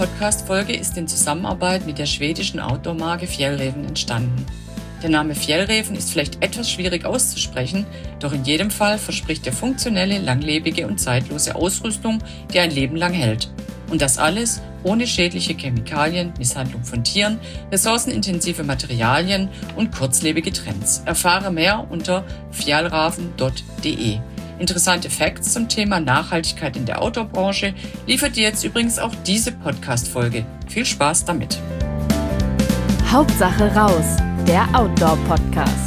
Podcast-Folge ist in Zusammenarbeit mit der schwedischen Outdoor-Marke Fjällräven entstanden. Der Name Fjällräven ist vielleicht etwas schwierig auszusprechen, doch in jedem Fall verspricht er funktionelle, langlebige und zeitlose Ausrüstung, die ein Leben lang hält. Und das alles ohne schädliche Chemikalien, Misshandlung von Tieren, ressourcenintensive Materialien und kurzlebige Trends. Erfahre mehr unter fjällraven.de. Interessante Facts zum Thema Nachhaltigkeit in der Outdoor-Branche liefert dir jetzt übrigens auch diese Podcast-Folge. Viel Spaß damit! Hauptsache raus, der Outdoor-Podcast.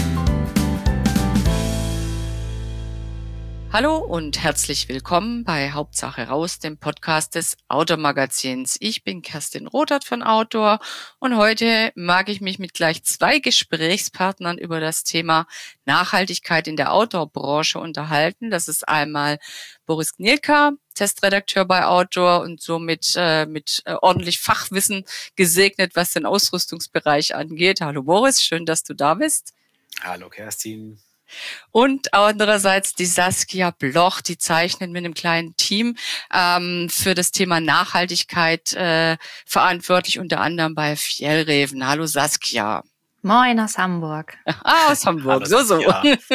Hallo und herzlich willkommen bei Hauptsache raus, dem Podcast des Outdoor-Magazins. Ich bin Kerstin Rothart von Outdoor und heute mag ich mich mit gleich 2 Gesprächspartnern über das Thema Nachhaltigkeit in der Outdoor-Branche unterhalten. Das ist einmal Boris Gnielka, Testredakteur bei Outdoor und somit mit ordentlich Fachwissen gesegnet, was den Ausrüstungsbereich angeht. Hallo Boris, schön, dass du da bist. Hallo Kerstin. Und andererseits die Saskia Bloch, die zeichnet mit einem kleinen Team für das Thema Nachhaltigkeit verantwortlich, unter anderem bei Fjällräven. Hallo Saskia. Moin aus Hamburg. Aus Hamburg, hallo, so.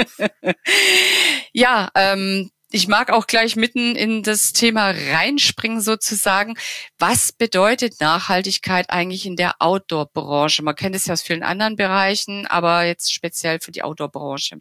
Ja, ich mag auch gleich mitten in das Thema reinspringen sozusagen. Was bedeutet Nachhaltigkeit eigentlich in der Outdoor-Branche? Man kennt es ja aus vielen anderen Bereichen, aber jetzt speziell für die Outdoor-Branche.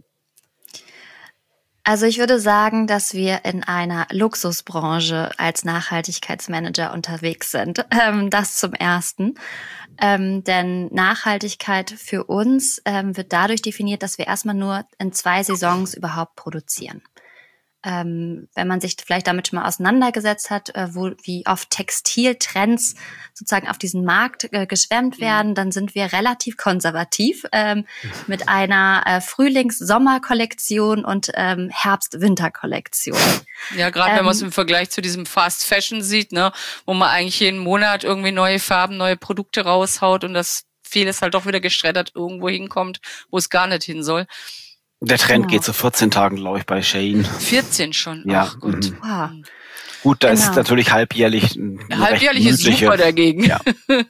Also ich würde sagen, dass wir in einer Luxusbranche als Nachhaltigkeitsmanager unterwegs sind. Das zum Ersten. Denn Nachhaltigkeit für uns wird dadurch definiert, dass wir erstmal nur in 2 Saisons überhaupt produzieren. Wenn man sich vielleicht damit schon mal auseinandergesetzt hat, wie oft Textiltrends sozusagen auf diesen Markt geschwemmt werden, dann sind wir relativ konservativ mit einer Frühlings-Sommer-Kollektion und Herbst-Winter-Kollektion. Ja, gerade wenn man es im Vergleich zu diesem Fast Fashion sieht, ne, wo man eigentlich jeden Monat irgendwie neue Farben, neue Produkte raushaut und das vieles halt doch wieder geschreddert irgendwo hinkommt, wo es gar nicht hin soll. Der Trend geht zu 14 Tagen, glaube ich, bei Shein. 14 schon? Ja. Ach gut. Wow. Gut, da ist natürlich halbjährlich ist super dagegen. Ja.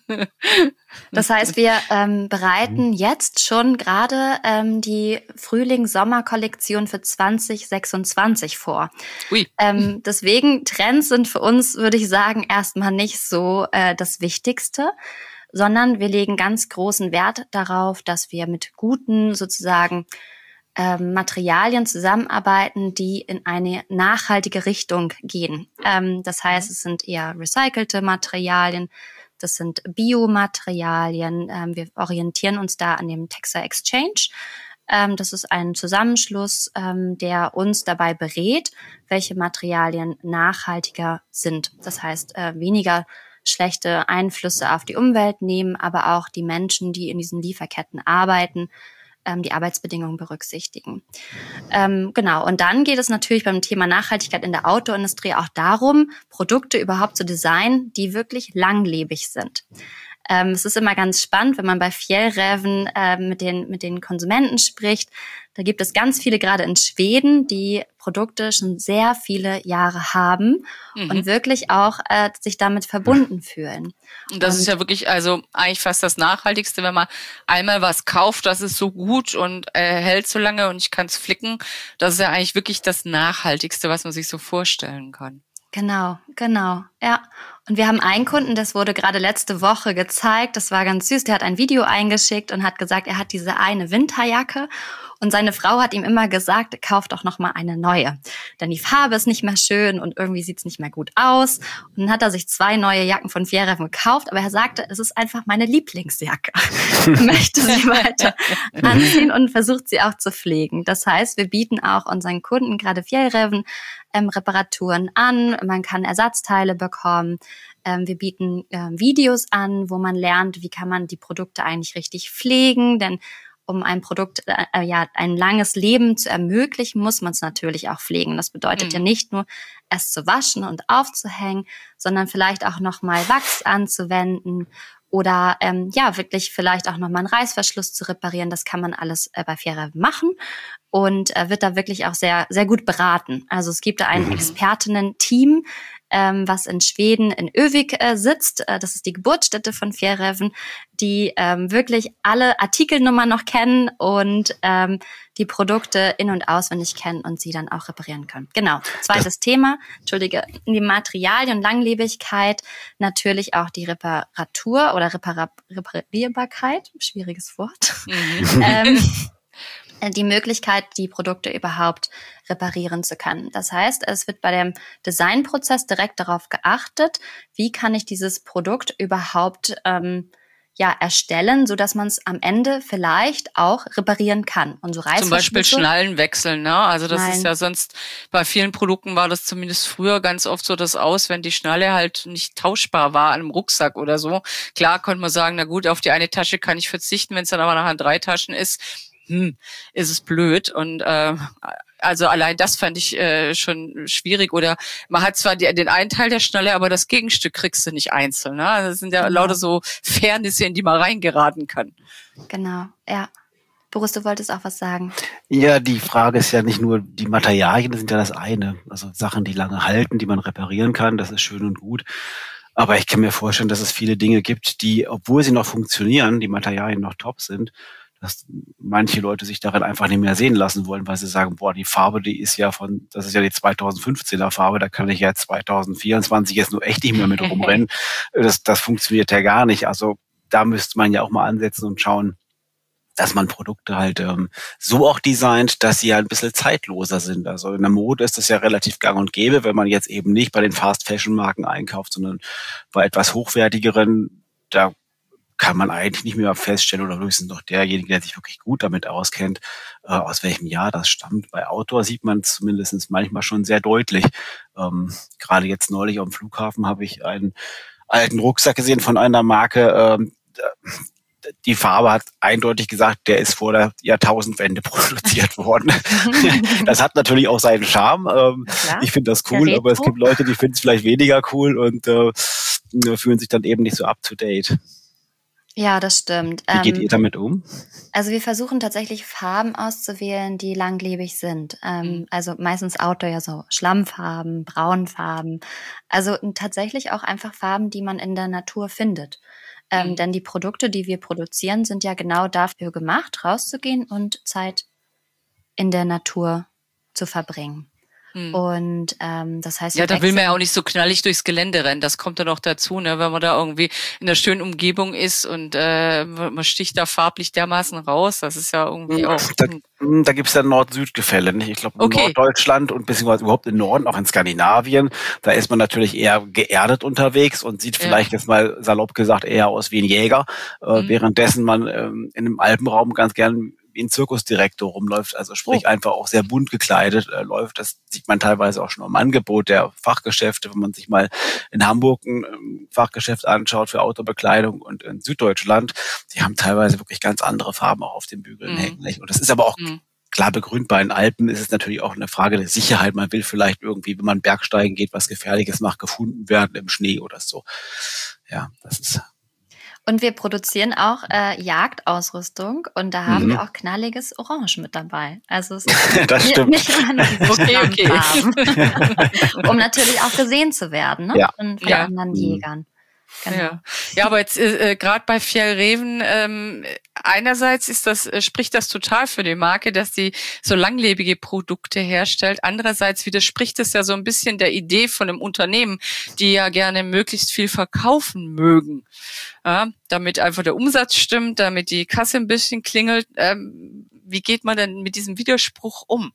Das heißt, wir bereiten jetzt schon gerade die Frühling-Sommer-Kollektion für 2026 vor. Ui. Deswegen, Trends sind für uns, würde ich sagen, erstmal nicht so das Wichtigste, sondern wir legen ganz großen Wert darauf, dass wir mit guten sozusagen Materialien zusammenarbeiten, die in eine nachhaltige Richtung gehen. Das heißt, es sind eher recycelte Materialien, das sind Biomaterialien. Wir orientieren uns da an dem Textile Exchange. Das ist ein Zusammenschluss, der uns dabei berät, welche Materialien nachhaltiger sind. Das heißt, weniger schlechte Einflüsse auf die Umwelt nehmen, aber auch die Menschen, die in diesen Lieferketten arbeiten, die Arbeitsbedingungen berücksichtigen. Genau, und dann geht es natürlich beim Thema Nachhaltigkeit in der Outdoor-Industrie auch darum, Produkte überhaupt zu designen, die wirklich langlebig sind. Es ist immer ganz spannend, wenn man bei Fjällräven mit den Konsumenten spricht. Da gibt es ganz viele, gerade in Schweden, die Produkte schon sehr viele Jahre haben und wirklich auch sich damit verbunden fühlen. Und das ist ja wirklich also eigentlich fast das Nachhaltigste, wenn man einmal was kauft, das ist so gut und hält so lange und ich kann es flicken. Das ist ja eigentlich wirklich das Nachhaltigste, was man sich so vorstellen kann. Genau, ja. Und wir haben einen Kunden, das wurde gerade letzte Woche gezeigt, das war ganz süß, der hat ein Video eingeschickt und hat gesagt, er hat diese eine Winterjacke und seine Frau hat ihm immer gesagt, kauf doch noch mal eine neue, denn die Farbe ist nicht mehr schön und irgendwie sieht's nicht mehr gut aus. Und dann hat er sich 2 neue Jacken von Fjällräven gekauft, aber er sagte, es ist einfach meine Lieblingsjacke. Er möchte sie weiter anziehen und versucht sie auch zu pflegen. Das heißt, wir bieten auch unseren Kunden, gerade Fjällräven, Reparaturen an, man kann Ersatzteile bekommen. Wir bieten Videos an, wo man lernt, wie kann man die Produkte eigentlich richtig pflegen, denn um ein Produkt, ein langes Leben zu ermöglichen, muss man es natürlich auch pflegen. Das bedeutet ja nicht nur, es zu waschen und aufzuhängen, sondern vielleicht auch nochmal Wachs anzuwenden oder wirklich vielleicht auch nochmal einen Reißverschluss zu reparieren. Das kann man alles bei Fjällräven machen und wird da wirklich auch sehr, sehr gut beraten. Also es gibt da ein Expertinnen-Team, was in Schweden in Övik sitzt. Das ist die Geburtsstätte von Fjällräven, die wirklich alle Artikelnummern noch kennen und die Produkte in- und auswendig kennen und sie dann auch reparieren können. Genau. Zweites Thema, die Materialien und Langlebigkeit, natürlich auch die Reparatur oder Reparierbarkeit, schwieriges Wort. Die Möglichkeit, die Produkte überhaupt reparieren zu können. Das heißt, es wird bei dem Designprozess direkt darauf geachtet, wie kann ich dieses Produkt überhaupt erstellen, so dass man es am Ende vielleicht auch reparieren kann. Und so Zum Beispiel Schnallen wechseln, ne? Also das ist ja sonst, bei vielen Produkten war das zumindest früher ganz oft so das aus, wenn die Schnalle halt nicht tauschbar war an einem Rucksack oder so. Klar konnte man sagen, na gut, auf die eine Tasche kann ich verzichten, wenn es dann aber nachher 3 Taschen ist, ist es blöd. Und also allein das fand ich schon schwierig. Oder man hat zwar den einen Teil der Schnalle, aber das Gegenstück kriegst du nicht einzeln. Ne? Also das sind ja lauter so Fairnisse, in die man reingeraten kann. Genau, ja. Boris, du wolltest auch was sagen. Ja, die Frage ist ja nicht nur, die Materialien sind ja das eine. Also Sachen, die lange halten, die man reparieren kann, das ist schön und gut. Aber ich kann mir vorstellen, dass es viele Dinge gibt, die, obwohl sie noch funktionieren, die Materialien noch top sind, dass manche Leute sich darin einfach nicht mehr sehen lassen wollen, weil sie sagen, boah, die Farbe, die ist ja das ist ja die 2015er Farbe, da kann ich ja 2024 jetzt nur echt nicht mehr mit rumrennen. Das funktioniert ja gar nicht. Also da müsste man ja auch mal ansetzen und schauen, dass man Produkte halt so auch designt, dass sie halt ein bisschen zeitloser sind. Also in der Mode ist das ja relativ gang und gäbe, wenn man jetzt eben nicht bei den Fast-Fashion-Marken einkauft, sondern bei etwas hochwertigeren, da kann man eigentlich nicht mehr feststellen oder höchstens noch derjenige, der sich wirklich gut damit auskennt, aus welchem Jahr das stammt. Bei Outdoor sieht man es zumindest manchmal schon sehr deutlich. Gerade jetzt neulich am Flughafen habe ich einen alten Rucksack gesehen von einer Marke. Die Farbe hat eindeutig gesagt, der ist vor der Jahrtausendwende produziert worden. Das hat natürlich auch seinen Charme. Ich finde das cool, aber es gibt Leute, die finden es vielleicht weniger cool und fühlen sich dann eben nicht so up to date. Ja, das stimmt. Wie geht ihr damit um? Also wir versuchen tatsächlich Farben auszuwählen, die langlebig sind. Also meistens Outdoor ja so Schlammfarben, Braunfarben. Also tatsächlich auch einfach Farben, die man in der Natur findet. Denn die Produkte, die wir produzieren, sind ja genau dafür gemacht, rauszugehen und Zeit in der Natur zu verbringen. Und das heißt, ja, da will man ja auch nicht so knallig durchs Gelände rennen. Das kommt dann auch dazu, ne, wenn man da irgendwie in einer schönen Umgebung ist und man sticht da farblich dermaßen raus. Das ist ja irgendwie auch. Da gibt's ja Nord-Süd-Gefälle, nicht? Ich glaube, in Norddeutschland und beziehungsweise überhaupt im Norden, auch in Skandinavien, da ist man natürlich eher geerdet unterwegs und sieht vielleicht jetzt mal salopp gesagt eher aus wie ein Jäger, währenddessen man in einem Alpenraum ganz gern wie ein Zirkusdirektor rumläuft, also sprich einfach auch sehr bunt gekleidet läuft. Das sieht man teilweise auch schon im Angebot der Fachgeschäfte, wenn man sich mal in Hamburg ein Fachgeschäft anschaut für Outdoor-Bekleidung und in Süddeutschland, die haben teilweise wirklich ganz andere Farben auch auf den Bügeln hängen. Nicht? Und das ist aber auch klar begründet. Bei den Alpen ist es natürlich auch eine Frage der Sicherheit. Man will vielleicht irgendwie, wenn man Bergsteigen geht, was Gefährliches macht, gefunden werden im Schnee oder so. Ja, das ist... Und wir produzieren auch Jagdausrüstung und da haben wir auch knalliges Orange mit dabei. Also es ist das stimmt. Nicht nur diese Farben, um natürlich auch gesehen zu werden, ne? Von anderen Jägern. Genau. Ja, aber jetzt gerade bei Fjällräven, einerseits spricht das total für die Marke, dass die so langlebige Produkte herstellt. Andererseits widerspricht es ja so ein bisschen der Idee von einem Unternehmen, die ja gerne möglichst viel verkaufen mögen. Ja, damit einfach der Umsatz stimmt, damit die Kasse ein bisschen klingelt. Wie geht man denn mit diesem Widerspruch um?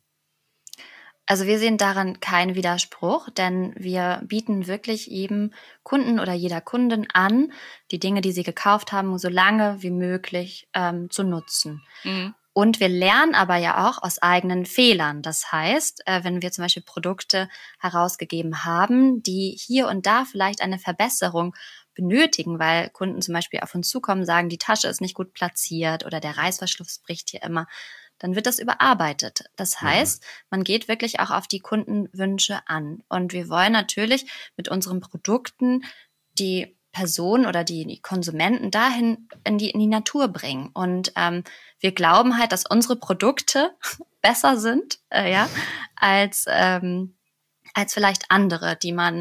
Also wir sehen daran keinen Widerspruch, denn wir bieten wirklich jedem Kunden oder jeder Kundin an, die Dinge, die sie gekauft haben, so lange wie möglich zu nutzen. Und wir lernen aber ja auch aus eigenen Fehlern. Das heißt, wenn wir zum Beispiel Produkte herausgegeben haben, die hier und da vielleicht eine Verbesserung benötigen, weil Kunden zum Beispiel auf uns zukommen, sagen, die Tasche ist nicht gut platziert oder der Reißverschluss bricht hier immer, dann wird das überarbeitet. Das heißt, man geht wirklich auch auf die Kundenwünsche an. Und wir wollen natürlich mit unseren Produkten die Personen oder die Konsumenten dahin in die Natur bringen. Und wir glauben halt, dass unsere Produkte besser sind, als vielleicht andere, die man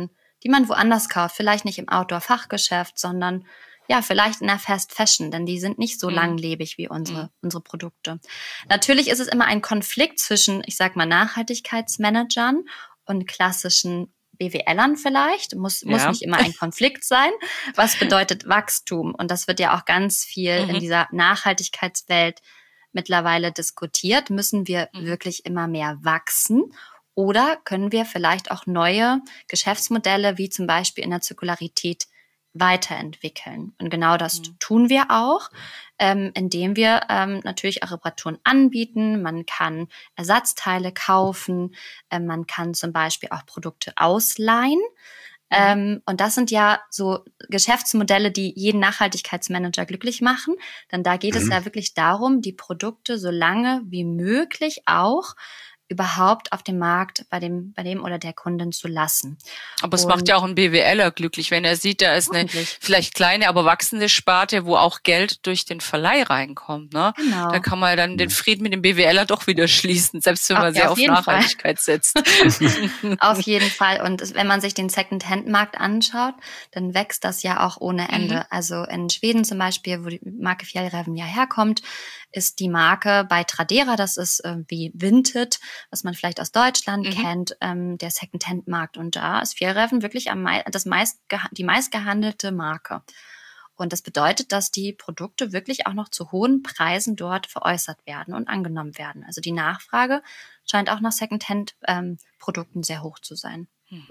die man woanders kauft. Vielleicht nicht im Outdoor-Fachgeschäft, sondern ja, vielleicht in der Fast Fashion, denn die sind nicht so langlebig wie unsere Produkte. Natürlich ist es immer ein Konflikt zwischen, ich sag mal, Nachhaltigkeitsmanagern und klassischen BWLern vielleicht. Muss nicht immer ein Konflikt sein. Was bedeutet Wachstum? Und das wird ja auch ganz viel in dieser Nachhaltigkeitswelt mittlerweile diskutiert. Müssen wir wirklich immer mehr wachsen? Oder können wir vielleicht auch neue Geschäftsmodelle, wie zum Beispiel in der Zirkularität, weiterentwickeln? Und genau das tun wir auch, indem wir natürlich auch Reparaturen anbieten. Man kann Ersatzteile kaufen, man kann zum Beispiel auch Produkte ausleihen. Und das sind ja so Geschäftsmodelle, die jeden Nachhaltigkeitsmanager glücklich machen. Denn da geht es ja wirklich darum, die Produkte so lange wie möglich auch überhaupt auf dem Markt bei dem oder der Kundin zu lassen. Aber es macht ja auch einen BWLer glücklich, wenn er sieht, da ist eine vielleicht kleine, aber wachsende Sparte, wo auch Geld durch den Verleih reinkommt. Ne? Genau. Da kann man dann den Frieden mit dem BWLer doch wieder schließen, selbst wenn man sehr auf Nachhaltigkeit setzt. Auf jeden Fall. Und wenn man sich den Second-Hand-Markt anschaut, dann wächst das ja auch ohne Ende. Also in Schweden zum Beispiel, wo die Marke Fjällräven ja herkommt, ist die Marke bei Tradera, das ist wie Vinted, was man vielleicht aus Deutschland kennt, der Second-Hand-Markt. Und da ist Fjällräven wirklich die meistgehandelte Marke. Und das bedeutet, dass die Produkte wirklich auch noch zu hohen Preisen dort veräußert werden und angenommen werden. Also die Nachfrage scheint auch nach Second-Hand-Produkten sehr hoch zu sein.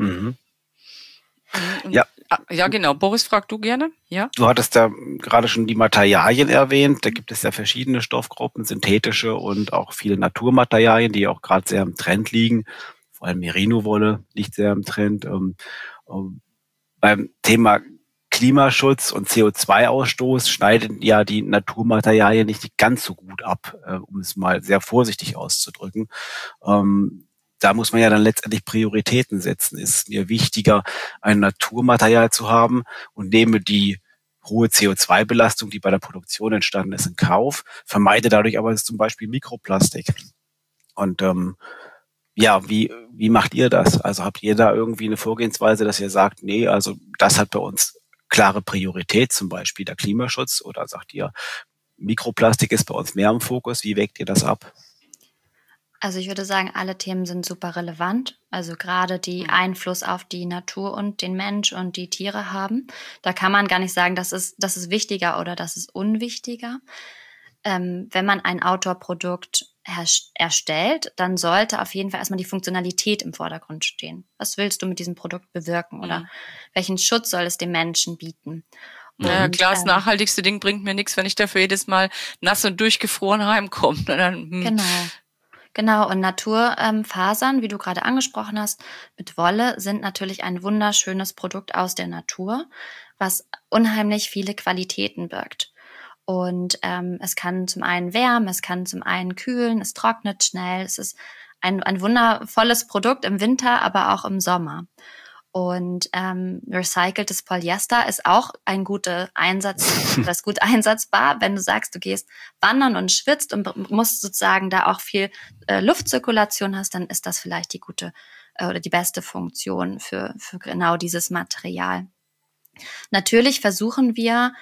Ja, genau. Boris, frag du gerne. Ja. Du hattest ja gerade schon die Materialien erwähnt. Da gibt es ja verschiedene Stoffgruppen, synthetische und auch viele Naturmaterialien, die auch gerade sehr im Trend liegen. Vor allem Merino-Wolle liegt sehr im Trend. Beim Thema Klimaschutz und CO2-Ausstoß schneiden ja die Naturmaterialien nicht ganz so gut ab, um es mal sehr vorsichtig auszudrücken. Da muss man ja dann letztendlich Prioritäten setzen. Ist mir wichtiger, ein Naturmaterial zu haben und nehme die hohe CO2-Belastung, die bei der Produktion entstanden ist, in Kauf, vermeide dadurch aber zum Beispiel Mikroplastik. Und wie macht ihr das? Also habt ihr da irgendwie eine Vorgehensweise, dass ihr sagt, nee, also das hat bei uns klare Priorität, zum Beispiel der Klimaschutz, oder sagt ihr, Mikroplastik ist bei uns mehr im Fokus? Wie wägt ihr das ab? Also ich würde sagen, alle Themen sind super relevant. Also gerade die Einfluss auf die Natur und den Mensch und die Tiere haben. Da kann man gar nicht sagen, das ist wichtiger oder das ist unwichtiger. Wenn man ein Outdoor-Produkt erstellt, dann sollte auf jeden Fall erstmal die Funktionalität im Vordergrund stehen. Was willst du mit diesem Produkt bewirken oder welchen Schutz soll es dem Menschen bieten? Ja, klar, das nachhaltigste Ding bringt mir nichts, wenn ich dafür jedes Mal nass und durchgefroren heimkomme. Genau, und Naturfasern, wie du gerade angesprochen hast, mit Wolle sind natürlich ein wunderschönes Produkt aus der Natur, was unheimlich viele Qualitäten birgt. Und es kann zum einen wärmen, es kann zum einen kühlen, es trocknet schnell, es ist ein wundervolles Produkt im Winter, aber auch im Sommer. Und recyceltes Polyester ist auch ein guter Einsatz, das ist gut einsatzbar, wenn du sagst, du gehst wandern und schwitzt und musst sozusagen da auch viel Luftzirkulation hast, dann ist das vielleicht die gute oder die beste Funktion für genau dieses Material. Natürlich versuchen wir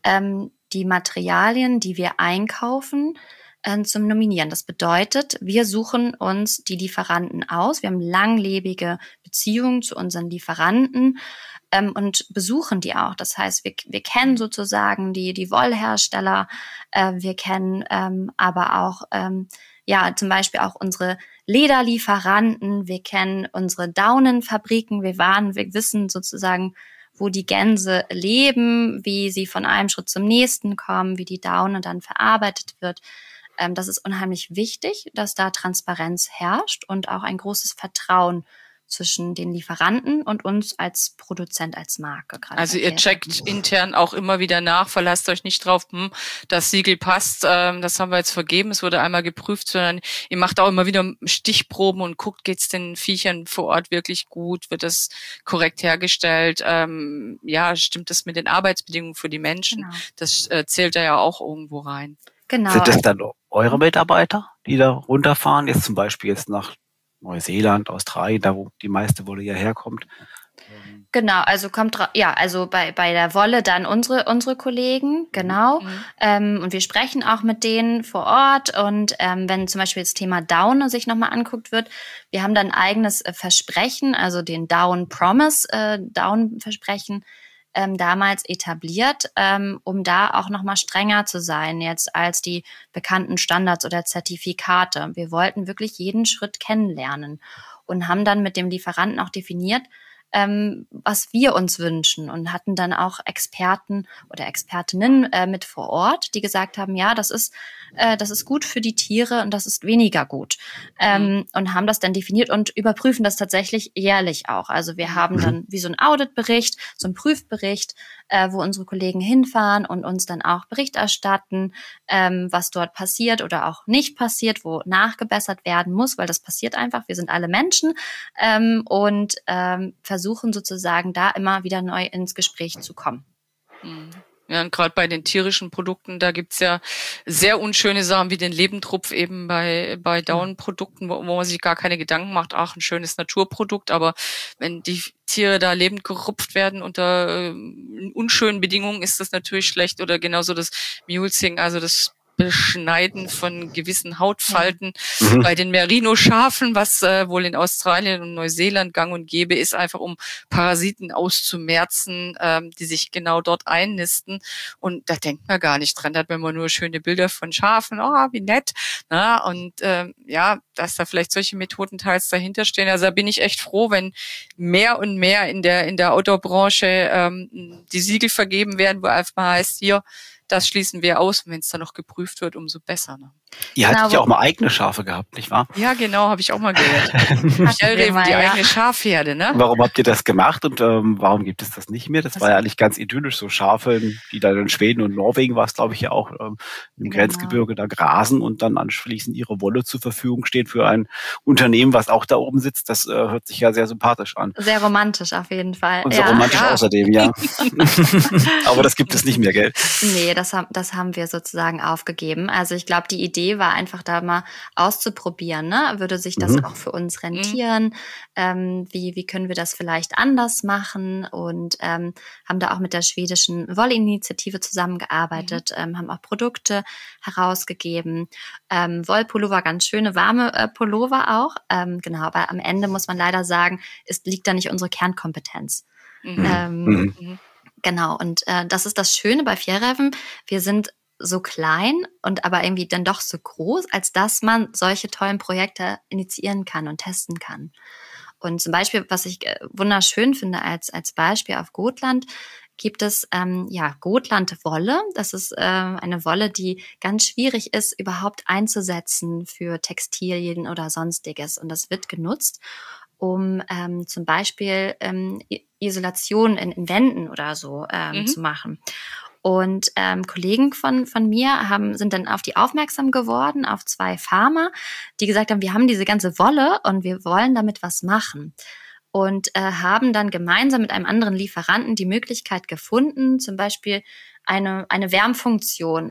die Materialien, die wir einkaufen, zu nominieren. Das bedeutet, wir suchen uns die Lieferanten aus. Wir haben langlebige Beziehungen zu unseren Lieferanten und besuchen die auch. Das heißt, wir kennen sozusagen die Wollhersteller, wir kennen aber auch zum Beispiel auch unsere Lederlieferanten, wir kennen unsere Daunenfabriken, wir wissen sozusagen, wo die Gänse leben, wie sie von einem Schritt zum nächsten kommen, wie die Daune dann verarbeitet wird. Das ist unheimlich wichtig, dass da Transparenz herrscht und auch ein großes Vertrauen zwischen den Lieferanten und uns als Produzent, als Marke. Also ihr checkt intern auch immer wieder nach, verlasst euch nicht drauf, das Siegel passt, das haben wir jetzt vergeben, es wurde einmal geprüft, sondern ihr macht auch immer wieder Stichproben und guckt, geht's den Viechern vor Ort wirklich gut, wird das korrekt hergestellt, stimmt das mit den Arbeitsbedingungen für die Menschen, genau. Das zählt da ja auch irgendwo rein. Genau. Sind das dann eure Mitarbeiter, die da runterfahren, jetzt zum Beispiel nach Neuseeland, Australien, da wo die meiste Wolle ja herkommt? Genau, also also bei der Wolle dann unsere Kollegen, genau. Und wir sprechen auch mit denen vor Ort. Und wenn zum Beispiel das Thema Down sich nochmal anguckt wird, wir haben dann ein eigenes Versprechen, also den Down Promise, Down-Versprechen, damals etabliert, um da auch nochmal strenger zu sein jetzt als die bekannten Standards oder Zertifikate. Wir wollten wirklich jeden Schritt kennenlernen und haben dann mit dem Lieferanten auch definiert, was wir uns wünschen und hatten dann auch Experten oder Expertinnen mit vor Ort, die gesagt haben, ja, das ist gut für die Tiere und das ist weniger gut. Und haben das dann definiert und überprüfen das tatsächlich jährlich auch. Also wir haben dann wie so ein Auditbericht, so ein Prüfbericht, wo unsere Kollegen hinfahren und uns dann auch Bericht erstatten, was dort passiert oder auch nicht passiert, wo nachgebessert werden muss, weil das passiert einfach. Wir sind alle Menschen und versuchen sozusagen da immer wieder neu ins Gespräch zu kommen. Ja, und gerade bei den tierischen Produkten, da gibt's ja sehr unschöne Sachen wie den Lebendrupf eben bei Down-Produkten, wo man sich gar keine Gedanken macht, ach, ein schönes Naturprodukt, aber wenn die Tiere da lebend gerupft werden unter unschönen Bedingungen, ist das natürlich schlecht. Oder genauso das Mulesing, also das Beschneiden von gewissen Hautfalten bei den Merino-Schafen, was wohl in Australien und Neuseeland gang und gäbe ist, einfach um Parasiten auszumerzen, die sich genau dort einnisten. Und da denkt man gar nicht dran. Da hat man immer nur schöne Bilder von Schafen, wie nett. Na, und dass da vielleicht solche Methoden teils dahinter stehen. Also da bin ich echt froh, wenn mehr und mehr in der Outdoor-Branche die Siegel vergeben werden, wo einfach mal heißt, hier, das schließen wir aus. Und wenn es dann noch geprüft wird, umso besser. Ne? Ihr hattet ja auch mal eigene Schafe gehabt, nicht wahr? Ja, genau, habe ich auch mal gehört. Fjellreven, die eigene Schafherde, ne? Warum habt ihr das gemacht und warum gibt es das nicht mehr? Das war ja eigentlich ganz idyllisch, so Schafe, die dann in Schweden und Norwegen war es, glaube ich, ja auch im Grenzgebirge da grasen und dann anschließend ihre Wolle zur Verfügung steht für ein Unternehmen, was auch da oben sitzt. Das hört sich ja sehr sympathisch an. Sehr romantisch auf jeden Fall. Und sehr romantisch außerdem, ja. Aber das gibt es nicht mehr, gell? Nee, das haben wir sozusagen aufgegeben. Also ich glaube, die Idee war einfach da mal auszuprobieren, ne? Würde sich das auch für uns rentieren? Wie können wir das vielleicht anders machen? Und haben da auch mit der schwedischen Wollinitiative zusammengearbeitet, haben auch Produkte herausgegeben. Wollpullover, ganz schöne, warme Pullover auch. Genau, aber am Ende muss man leider sagen, liegt da nicht unsere Kernkompetenz. Genau, und das ist das Schöne bei Fjellreven. Wir sind so klein und aber irgendwie dann doch so groß, als dass man solche tollen Projekte initiieren kann und testen kann. Und zum Beispiel, was ich wunderschön finde als Beispiel auf Gotland, gibt es Gotlandwolle. Das ist eine Wolle, die ganz schwierig ist, überhaupt einzusetzen für Textilien oder Sonstiges. Und das wird genutzt, um zum Beispiel Isolation in Wänden oder so zu machen. Und Kollegen von mir sind dann auf die aufmerksam geworden, auf 2 Farmer, die gesagt haben, wir haben diese ganze Wolle und wir wollen damit was machen. Und haben dann gemeinsam mit einem anderen Lieferanten die Möglichkeit gefunden, zum Beispiel eine Wärmfunktion,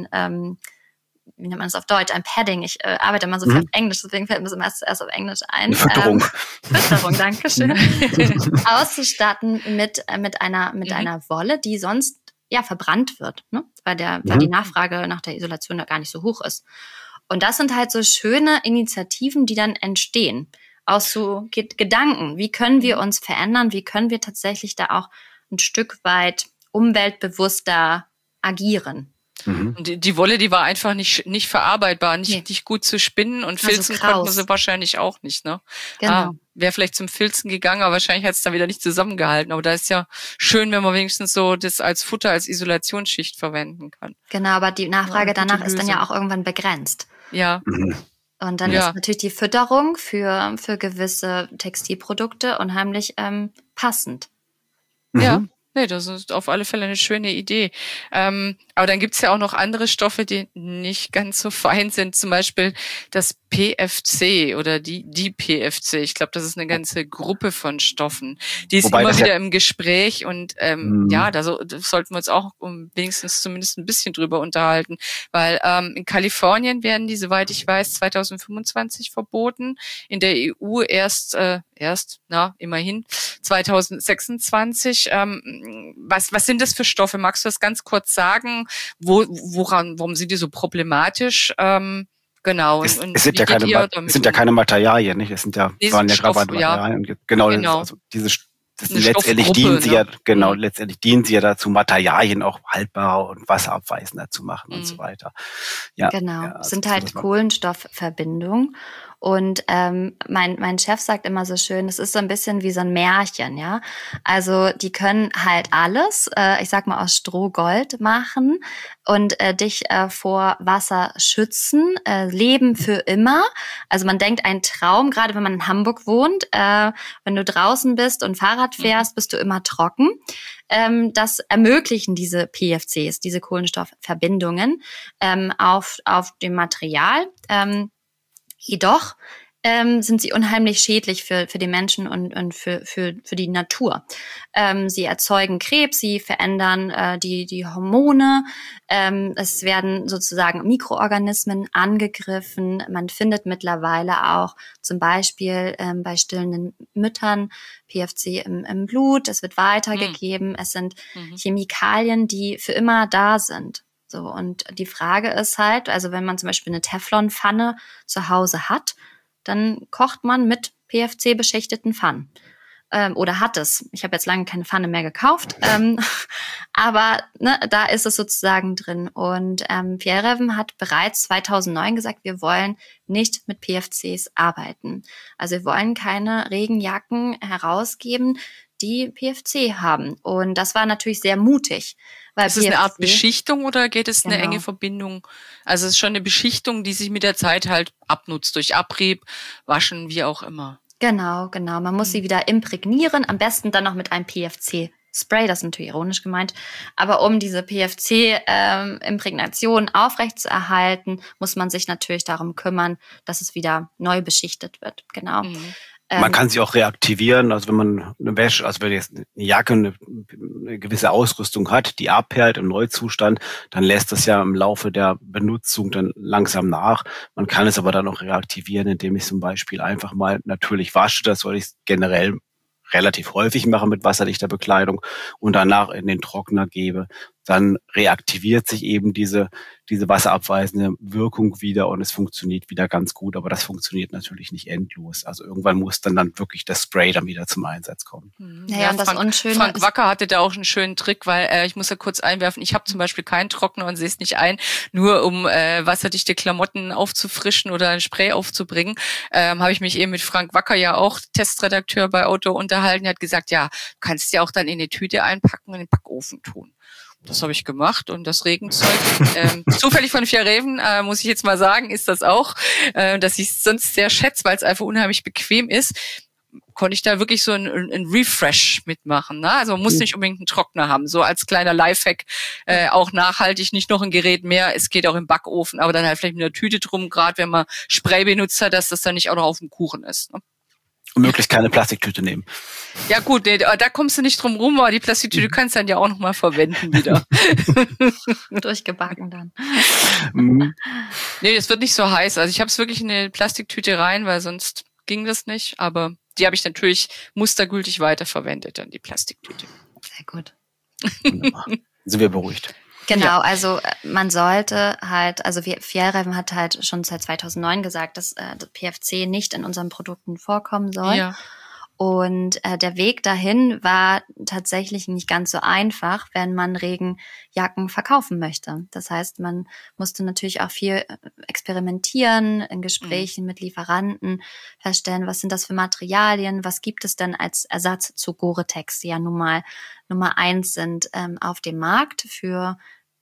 wie nennt man das auf Deutsch, ein Padding. Ich arbeite immer so viel auf Englisch, deswegen fällt mir das immer erst auf Englisch ein. Fütterung. Fütterung, danke schön. Auszustatten mit einer Wolle, die sonst verbrannt wird, ne? Weil die Nachfrage nach der Isolation da gar nicht so hoch ist. Und das sind halt so schöne Initiativen, die dann entstehen. Aus so Gedanken, wie können wir uns verändern, wie können wir tatsächlich da auch ein Stück weit umweltbewusster agieren. Und die Wolle, die war einfach nicht verarbeitbar, nicht gut zu spinnen und filzen konnten sie wahrscheinlich auch nicht, ne? Genau. Wäre vielleicht zum Filzen gegangen, aber wahrscheinlich hat es dann wieder nicht zusammengehalten. Aber da ist ja schön, wenn man wenigstens so das als Futter, als Isolationsschicht verwenden kann. Genau, aber die Nachfrage danach ist dann ja auch irgendwann begrenzt. Ja. Und dann ist natürlich die Fütterung für gewisse Textilprodukte unheimlich passend. Ja. Nee, das ist auf alle Fälle eine schöne Idee. Aber dann gibt's ja auch noch andere Stoffe, die nicht ganz so fein sind. Zum Beispiel das PFC oder die PFC. Ich glaube, das ist eine ganze Gruppe von Stoffen. Die ist immer wieder im Gespräch und da sollten wir uns auch wenigstens zumindest ein bisschen drüber unterhalten. Weil in Kalifornien werden die, soweit ich weiß, 2025 verboten. In der EU immerhin 2026. Was sind das für Stoffe? Magst du das ganz kurz sagen? Warum sind die so problematisch? Genau. Es sind ja keine Materialien, nicht? Es sind ja, waren ja gerade Materialien. Ja. Genau. Also letztendlich dienen sie letztendlich dienen sie ja dazu, Materialien auch haltbarer und wasserabweisender zu machen und so weiter. Ja. Genau. Also sind halt Kohlenstoffverbindungen. Und mein Chef sagt immer so schön, es ist so ein bisschen wie so ein Märchen, ja. Also die können halt alles, ich sag mal aus Stroh Gold machen und dich vor Wasser schützen, leben für immer. Also man denkt, ein Traum, gerade wenn man in Hamburg wohnt, wenn du draußen bist und Fahrrad fährst, bist du immer trocken. Das ermöglichen diese PFCs, diese Kohlenstoffverbindungen auf dem Material. Jedoch sind sie unheimlich schädlich für die Menschen und für die Natur. Sie erzeugen Krebs, sie verändern die Hormone, es werden sozusagen Mikroorganismen angegriffen. Man findet mittlerweile auch zum Beispiel bei stillenden Müttern PFC im Blut, es wird weitergegeben, es sind Chemikalien, die für immer da sind. So, und die Frage ist halt, also wenn man zum Beispiel eine Teflonpfanne zu Hause hat, dann kocht man mit PFC-beschichteten Pfannen. Oder hat es. Ich habe jetzt lange keine Pfanne mehr gekauft. Aber da ist es sozusagen drin. Und Fjällräven hat bereits 2009 gesagt, wir wollen nicht mit PFCs arbeiten. Also wir wollen keine Regenjacken herausgeben, die PFC haben. Und das war natürlich sehr mutig. Weil ist es eine Art Beschichtung oder geht es eine enge Verbindung? Also es ist schon eine Beschichtung, die sich mit der Zeit halt abnutzt, durch Abrieb, Waschen, wie auch immer. Genau. Man muss sie wieder imprägnieren, am besten dann noch mit einem PFC-Spray, das ist natürlich ironisch gemeint. Aber um diese PFC-Imprägnation aufrechtzuerhalten, muss man sich natürlich darum kümmern, dass es wieder neu beschichtet wird. Genau. Man kann sie auch reaktivieren, also wenn man eine Wäsche, also wenn jetzt eine Jacke eine gewisse Ausrüstung hat, die abperlt im Neuzustand, dann lässt das ja im Laufe der Benutzung dann langsam nach. Man kann es aber dann auch reaktivieren, indem ich zum Beispiel einfach mal natürlich wasche, das soll ich generell relativ häufig machen mit wasserdichter Bekleidung und danach in den Trockner gebe. Dann reaktiviert sich eben diese wasserabweisende Wirkung wieder und es funktioniert wieder ganz gut, aber das funktioniert natürlich nicht endlos. Also irgendwann muss dann wirklich das Spray dann wieder zum Einsatz kommen. Ja, und das Unschöne Frank Wacker hatte da auch einen schönen Trick, weil ich muss ja kurz einwerfen, ich habe zum Beispiel keinen Trockner und sehe es nicht ein, nur um wasserdichte Klamotten aufzufrischen oder ein Spray aufzubringen, habe ich mich eben mit Frank Wacker, ja auch Testredakteur bei Auto, unterhalten. Er hat gesagt, ja, du kannst ja auch dann in eine Tüte einpacken und in den Backofen tun. Das habe ich gemacht und das Regenzeug, zufällig von Fjällräven, muss ich jetzt mal sagen, ist das auch, dass ich es sonst sehr schätze, weil es einfach unheimlich bequem ist, konnte ich da wirklich so ein Refresh mitmachen. Ne? Also man muss nicht unbedingt einen Trockner haben, so als kleiner Lifehack, auch nachhaltig, nicht noch ein Gerät mehr, es geht auch im Backofen, aber dann halt vielleicht mit einer Tüte drum, gerade wenn man Spray benutzt hat, dass das dann nicht auch noch auf dem Kuchen ist. Ne? Und möglichst keine Plastiktüte nehmen. Ja gut, da kommst du nicht drum rum, aber die Plastiktüte kannst du dann ja auch nochmal verwenden wieder. Durchgebacken dann. Nee, das wird nicht so heiß. Also ich habe es wirklich in eine Plastiktüte rein, weil sonst ging das nicht. Aber die habe ich natürlich mustergültig weiterverwendet, dann die Plastiktüte. Sehr gut. Wunderbar. Sind wir beruhigt. Genau, also man sollte halt, also Fjällräven hat halt schon seit 2009 gesagt, dass PFC nicht in unseren Produkten vorkommen soll. Ja. Und der Weg dahin war tatsächlich nicht ganz so einfach, wenn man Regenjacken verkaufen möchte. Das heißt, man musste natürlich auch viel experimentieren, in Gesprächen mit Lieferanten feststellen, was sind das für Materialien, was gibt es denn als Ersatz zu Gore-Tex, die ja nun mal Nummer 1 sind auf dem Markt für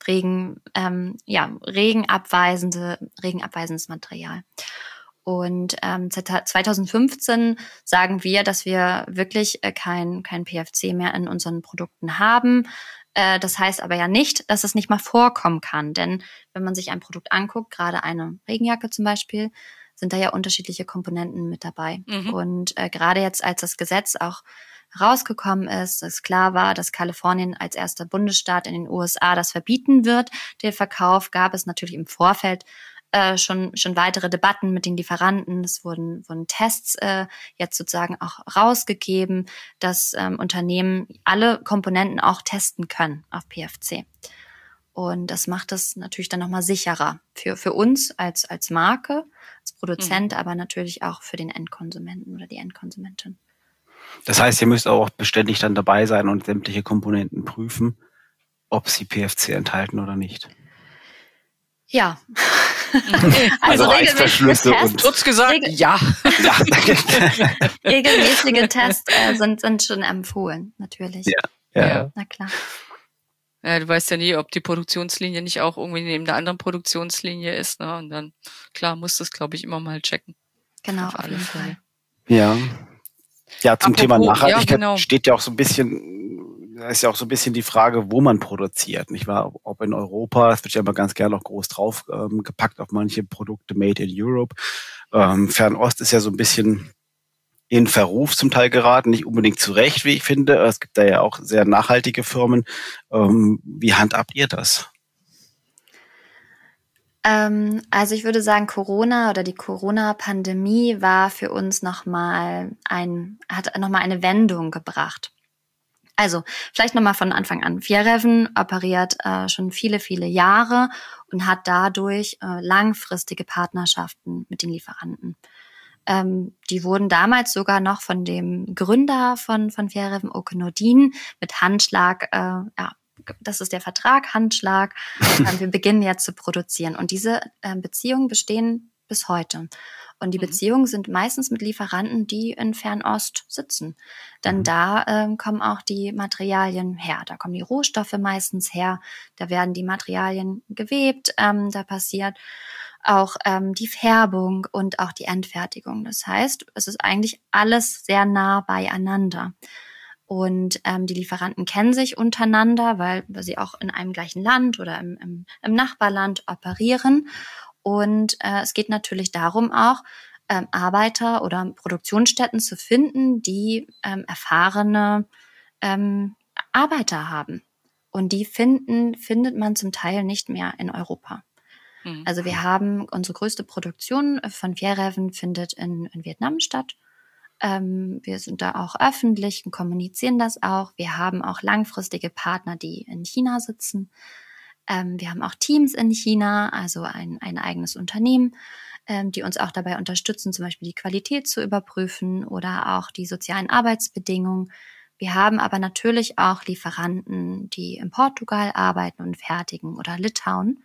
regenabweisendes Material. Und 2015 sagen wir, dass wir wirklich kein PFC mehr in unseren Produkten haben. Das heißt aber ja nicht, dass es nicht mal vorkommen kann. Denn wenn man sich ein Produkt anguckt, gerade eine Regenjacke zum Beispiel, sind da ja unterschiedliche Komponenten mit dabei. Und gerade jetzt, als das Gesetz auch rausgekommen ist, dass klar war, dass Kalifornien als erster Bundesstaat in den USA das verbieten wird, den Verkauf, gab es natürlich im Vorfeld schon weitere Debatten mit den Lieferanten. Es wurden Tests jetzt sozusagen auch rausgegeben, dass Unternehmen alle Komponenten auch testen können auf PFC. Und das macht es natürlich dann nochmal sicherer für uns als Marke, als Produzent, aber natürlich auch für den Endkonsumenten oder die Endkonsumentin. Das heißt, ihr müsst auch beständig dann dabei sein und sämtliche Komponenten prüfen, ob sie PFC enthalten oder nicht. Ja. Also Reißverschlüsse und kurz gesagt, ja. Regelmäßige Tests sind schon empfohlen, natürlich. Ja. Na klar. Ja, du weißt ja nie, ob die Produktionslinie nicht auch irgendwie neben der anderen Produktionslinie ist, ne? Und dann, klar, musst du es, glaube ich, immer mal checken. Genau, auf jeden Fall. Ja. Ja, zum Thema Nachhaltigkeit steht ja auch so ein bisschen, da ist ja auch so ein bisschen die Frage, wo man produziert, nicht wahr? Ob in Europa, das wird ja immer ganz gerne auch groß drauf gepackt auf manche Produkte Made in Europe. Fernost ist ja so ein bisschen in Verruf zum Teil geraten, nicht unbedingt zu Recht, wie ich finde. Es gibt da ja auch sehr nachhaltige Firmen. Wie handhabt ihr das? Also ich würde sagen, Corona oder die Corona-Pandemie war für uns hat nochmal eine Wendung gebracht. Also vielleicht nochmal von Anfang an. Fjällräven operiert schon viele, viele Jahre und hat dadurch langfristige Partnerschaften mit den Lieferanten. Die wurden damals sogar noch von dem Gründer von Fjällräven, Åke Nordin, mit Handschlag, das ist der Vertrag, Handschlag, wir beginnen jetzt zu produzieren. Und diese Beziehungen bestehen bis heute. Und die Beziehungen sind meistens mit Lieferanten, die in Fernost sitzen. Denn da kommen auch die Materialien her. Da kommen die Rohstoffe meistens her. Da werden die Materialien gewebt. Da passiert auch die Färbung und auch die Endfertigung. Das heißt, es ist eigentlich alles sehr nah beieinander. Und die Lieferanten kennen sich untereinander, weil sie auch in einem gleichen Land oder im Nachbarland operieren. Und es geht natürlich darum auch, Arbeiter oder Produktionsstätten zu finden, die erfahrene Arbeiter haben. Und die findet man zum Teil nicht mehr in Europa. Also wir haben unsere größte Produktion von Fjällräven findet in Vietnam statt. Wir sind da auch öffentlich und kommunizieren das auch. Wir haben auch langfristige Partner, die in China sitzen. Wir haben auch Teams in China, also ein eigenes Unternehmen, die uns auch dabei unterstützen, zum Beispiel die Qualität zu überprüfen oder auch die sozialen Arbeitsbedingungen. Wir haben aber natürlich auch Lieferanten, die in Portugal arbeiten und fertigen oder Litauen.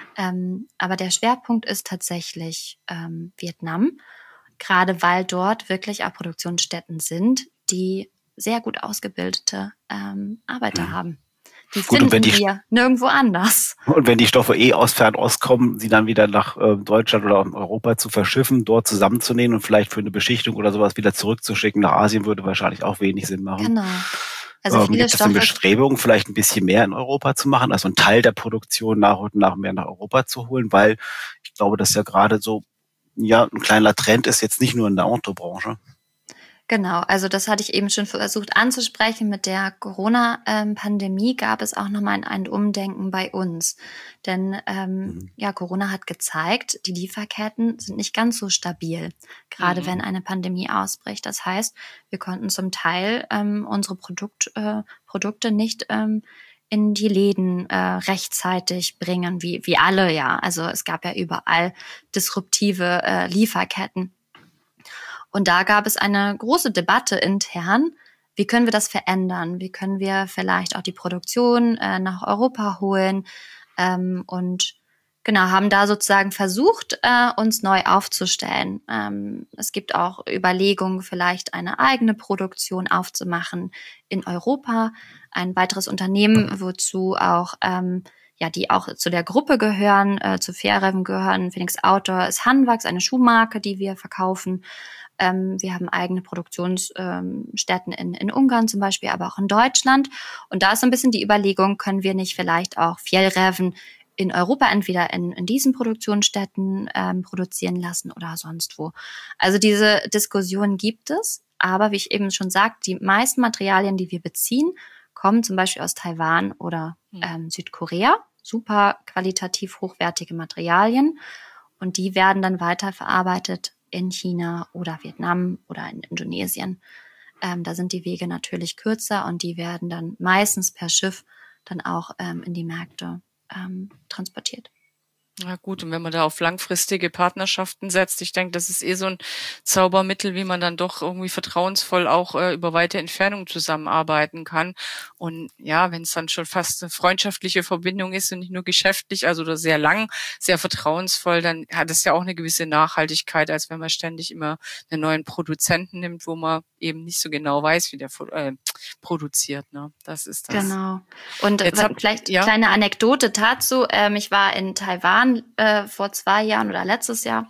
Aber der Schwerpunkt ist tatsächlich Vietnam, gerade weil dort wirklich auch Produktionsstätten sind, die sehr gut ausgebildete Arbeiter haben. Die finden wir nirgendwo anders. Und wenn die Stoffe aus Fernost kommen, sie dann wieder nach Deutschland oder Europa zu verschiffen, dort zusammenzunehmen und vielleicht für eine Beschichtung oder sowas wieder zurückzuschicken nach Asien, würde wahrscheinlich auch wenig Sinn machen. Genau. Also viele gibt es eine Bestrebung, vielleicht ein bisschen mehr in Europa zu machen, also einen Teil der Produktion nach und nach mehr nach Europa zu holen, weil ich glaube, dass ja gerade so ein kleiner Trend ist, jetzt nicht nur in der Autobranche. Genau, also das hatte ich eben schon versucht anzusprechen. Mit der Corona-Pandemie gab es auch nochmal ein Umdenken bei uns. Denn Corona hat gezeigt, die Lieferketten sind nicht ganz so stabil, gerade wenn eine Pandemie ausbricht. Das heißt, wir konnten zum Teil unsere Produkte nicht in die Läden rechtzeitig bringen, wie alle, ja. Also es gab ja überall disruptive Lieferketten. Und da gab es eine große Debatte intern. Wie können wir das verändern? Wie können wir vielleicht auch die Produktion nach Europa holen? Und genau, haben da sozusagen versucht, uns neu aufzustellen. Es gibt auch Überlegungen, vielleicht eine eigene Produktion aufzumachen in Europa. Ein weiteres Unternehmen, wozu auch die auch zu der Gruppe gehören, zu Fjällräven gehören. Phoenix Outdoor ist Hanwachs, eine Schuhmarke, die wir verkaufen. Wir haben eigene Produktionsstätten in Ungarn zum Beispiel, aber auch in Deutschland. Und da ist so ein bisschen die Überlegung, können wir nicht vielleicht auch Fjällräven in Europa entweder in diesen Produktionsstätten produzieren lassen oder sonst wo. Also diese Diskussion gibt es. Aber wie ich eben schon sagte, die meisten Materialien, die wir beziehen, kommen zum Beispiel aus Taiwan oder Südkorea. Super qualitativ hochwertige Materialien. Und die werden dann weiterverarbeitet in China oder Vietnam oder in Indonesien. Da sind die Wege natürlich kürzer und die werden dann meistens per Schiff dann auch in die Märkte transportiert. Na gut, und wenn man da auf langfristige Partnerschaften setzt, ich denke, das ist so ein Zaubermittel, wie man dann doch irgendwie vertrauensvoll auch über weite Entfernung zusammenarbeiten kann. Und ja, wenn es dann schon fast eine freundschaftliche Verbindung ist und nicht nur geschäftlich, also oder sehr lang, sehr vertrauensvoll, dann hat es ja auch eine gewisse Nachhaltigkeit, als wenn man ständig immer einen neuen Produzenten nimmt, wo man eben nicht so genau weiß, wie der produziert. Ne? Das ist das. Genau. Und vielleicht kleine Anekdote dazu. Ich war in Taiwan vor 2 Jahren oder letztes Jahr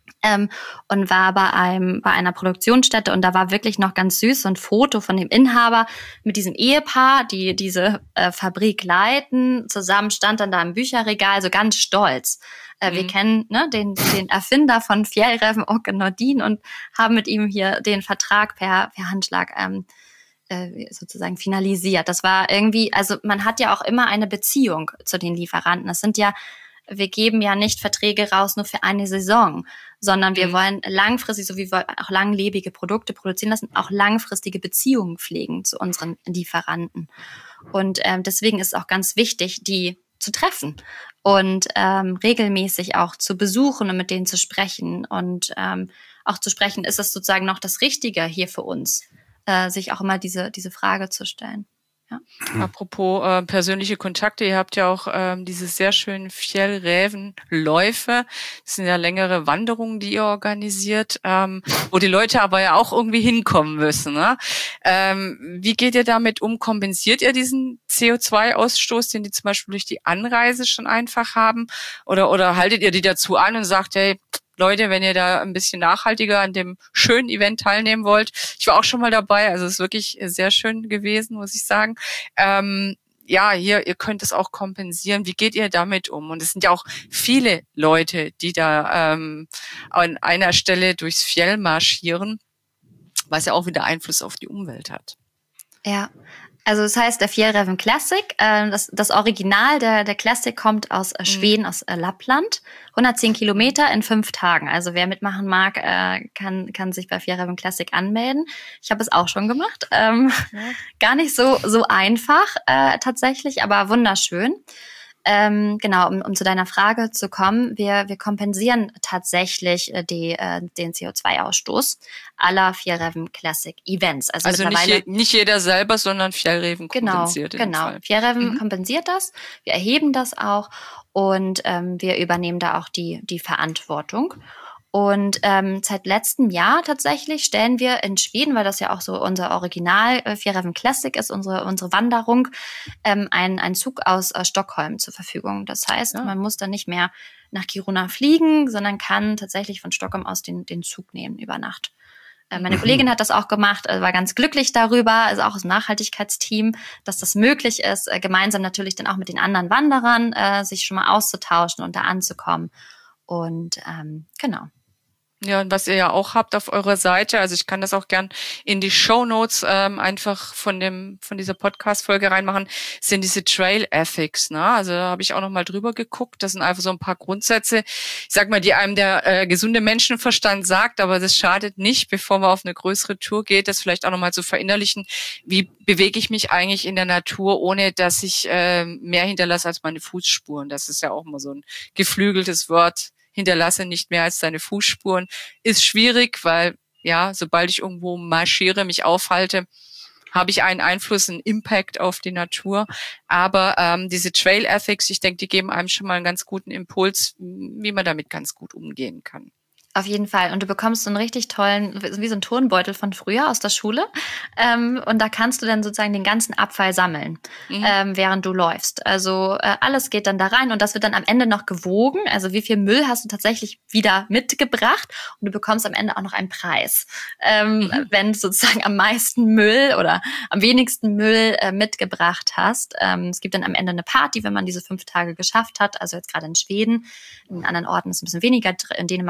und war bei einer Produktionsstätte und da war wirklich noch ganz süß so ein Foto von dem Inhaber mit diesem Ehepaar, die diese Fabrik leiten. Zusammen stand dann da im Bücherregal, so ganz stolz. Wir kennen den Erfinder von Fjällräven, Åke Nordin, und haben mit ihm hier den Vertrag per Handschlag sozusagen finalisiert. Das war irgendwie, also man hat ja auch immer eine Beziehung zu den Lieferanten. Wir geben ja nicht Verträge raus nur für eine Saison, sondern wir wollen langfristig, so wie wir auch langlebige Produkte produzieren lassen, auch langfristige Beziehungen pflegen zu unseren Lieferanten. Und deswegen ist es auch ganz wichtig, die zu treffen und regelmäßig auch zu besuchen und mit denen zu sprechen. Und auch zu sprechen, ist es sozusagen noch das Richtige hier für uns, sich auch immer diese Frage zu stellen. Ja. Apropos persönliche Kontakte, ihr habt ja auch diese sehr schönen Fjällrävenläufe. Das sind ja längere Wanderungen, die ihr organisiert, wo die Leute aber ja auch irgendwie hinkommen müssen. Ne? Wie geht ihr damit um? Kompensiert ihr diesen CO2-Ausstoß, den die zum Beispiel durch die Anreise schon einfach haben? Oder haltet ihr die dazu an und sagt, hey, Leute, wenn ihr da ein bisschen nachhaltiger an dem schönen Event teilnehmen wollt. Ich war auch schon mal dabei, also es ist wirklich sehr schön gewesen, muss ich sagen. Ihr könnt es auch kompensieren. Wie geht ihr damit um? Und es sind ja auch viele Leute, die da an einer Stelle durchs Fjell marschieren, was ja auch wieder Einfluss auf die Umwelt hat. Ja. Also das heißt, der Fjällräven Classic, das Original der Classic kommt aus Schweden, aus Lappland. 110 Kilometer in 5 Tagen. Also wer mitmachen mag, kann sich bei Fjällräven Classic anmelden. Ich habe es auch schon gemacht. Gar nicht so einfach tatsächlich, aber wunderschön. Genau, um zu deiner Frage zu kommen, wir kompensieren tatsächlich den CO2-Ausstoß aller Fjällräven Classic Events. Also nicht jeder selber, sondern Fjällräven kompensiert. Genau. Fjällräven kompensiert das, wir erheben das auch und wir übernehmen da auch die Verantwortung. Und seit letztem Jahr tatsächlich stellen wir in Schweden, weil das ja auch so unser Original Fjällräven Classic ist, unsere Wanderung, einen Zug aus Stockholm zur Verfügung. Das heißt, man muss dann nicht mehr nach Kiruna fliegen, sondern kann tatsächlich von Stockholm aus den Zug nehmen über Nacht. Meine Kollegin hat das auch gemacht, war ganz glücklich darüber, also auch aus dem Nachhaltigkeitsteam, dass das möglich ist, gemeinsam natürlich dann auch mit den anderen Wanderern sich schon mal auszutauschen und da anzukommen. Und genau. Ja, und was ihr ja auch habt auf eurer Seite, also ich kann das auch gern in die Shownotes einfach von dieser Podcast-Folge reinmachen, sind diese Trail Ethics, ne? Also da habe ich auch noch mal drüber geguckt. Das sind einfach so ein paar Grundsätze, ich sag mal, die einem der gesunde Menschenverstand sagt, aber das schadet nicht, bevor man auf eine größere Tour geht, das vielleicht auch noch mal zu verinnerlichen. Wie bewege ich mich eigentlich in der Natur, ohne dass ich mehr hinterlasse als meine Fußspuren? Das ist ja auch mal so ein geflügeltes Wort. Hinterlasse nicht mehr als deine Fußspuren, ist schwierig, weil ja, sobald ich irgendwo marschiere, mich aufhalte, habe ich einen Einfluss, einen Impact auf die Natur. Aber diese Trail Ethics, ich denke, die geben einem schon mal einen ganz guten Impuls, wie man damit ganz gut umgehen kann. Auf jeden Fall. Und du bekommst so einen richtig tollen, wie so einen Turnbeutel von früher aus der Schule. Und da kannst du dann sozusagen den ganzen Abfall sammeln, während du läufst. Also alles geht dann da rein und das wird dann am Ende noch gewogen. Also wie viel Müll hast du tatsächlich wieder mitgebracht? Und du bekommst am Ende auch noch einen Preis. Wenn du sozusagen am meisten Müll oder am wenigsten Müll mitgebracht hast. Es gibt dann am Ende eine Party, wenn man diese 5 Tage geschafft hat. Also jetzt gerade in Schweden. In anderen Orten ist es ein bisschen weniger. In Dänemark zum Beispiel 3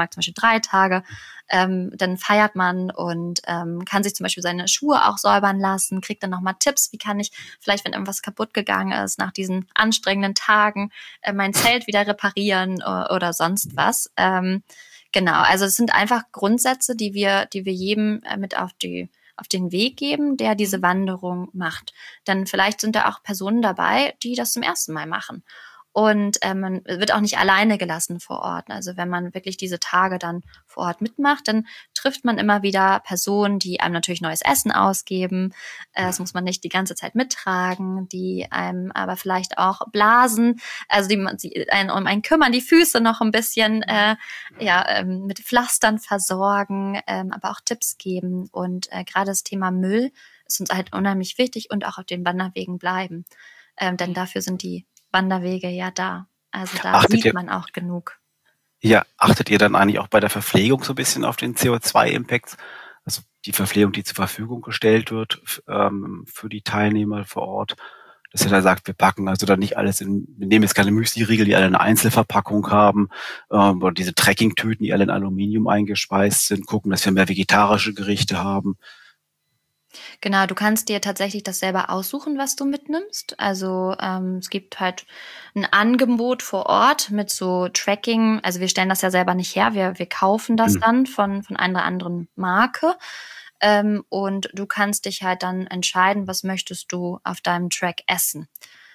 Tage, dann feiert man und kann sich zum Beispiel seine Schuhe auch säubern lassen, kriegt dann nochmal Tipps, wie kann ich vielleicht, wenn irgendwas kaputt gegangen ist, nach diesen anstrengenden Tagen mein Zelt wieder reparieren oder sonst was. Genau, also es sind einfach Grundsätze, die wir jedem mit auf den Weg geben, der diese Wanderung macht. Denn vielleicht sind da auch Personen dabei, die das zum ersten Mal machen. Und man wird auch nicht alleine gelassen vor Ort. Also wenn man wirklich diese Tage dann vor Ort mitmacht, dann trifft man immer wieder Personen, die einem natürlich neues Essen ausgeben. Das muss man nicht die ganze Zeit mittragen, die einem aber vielleicht auch blasen, also die um einen kümmern, die Füße noch ein bisschen mit Pflastern versorgen, aber auch Tipps geben. Und gerade das Thema Müll ist uns halt unheimlich wichtig und auch auf den Wanderwegen bleiben. Denn dafür sind die Wanderwege ja da. Also da sieht man auch genug. Ja, achtet ihr dann eigentlich auch bei der Verpflegung so ein bisschen auf den CO2-Impact? Also die Verpflegung, die zur Verfügung gestellt wird für die Teilnehmer vor Ort, dass ihr da sagt, wir packen also da nicht alles wir nehmen jetzt keine Müsli-Riegel, die alle eine Einzelverpackung haben, oder diese Trekking-Tüten, die alle in Aluminium eingespeist sind, gucken, dass wir mehr vegetarische Gerichte haben. Genau, du kannst dir tatsächlich das selber aussuchen, was du mitnimmst. Also es gibt halt ein Angebot vor Ort mit so Tracking. Also wir stellen das ja selber nicht her, wir kaufen das dann von einer anderen Marke. Und du kannst dich halt dann entscheiden, was möchtest du auf deinem Track essen.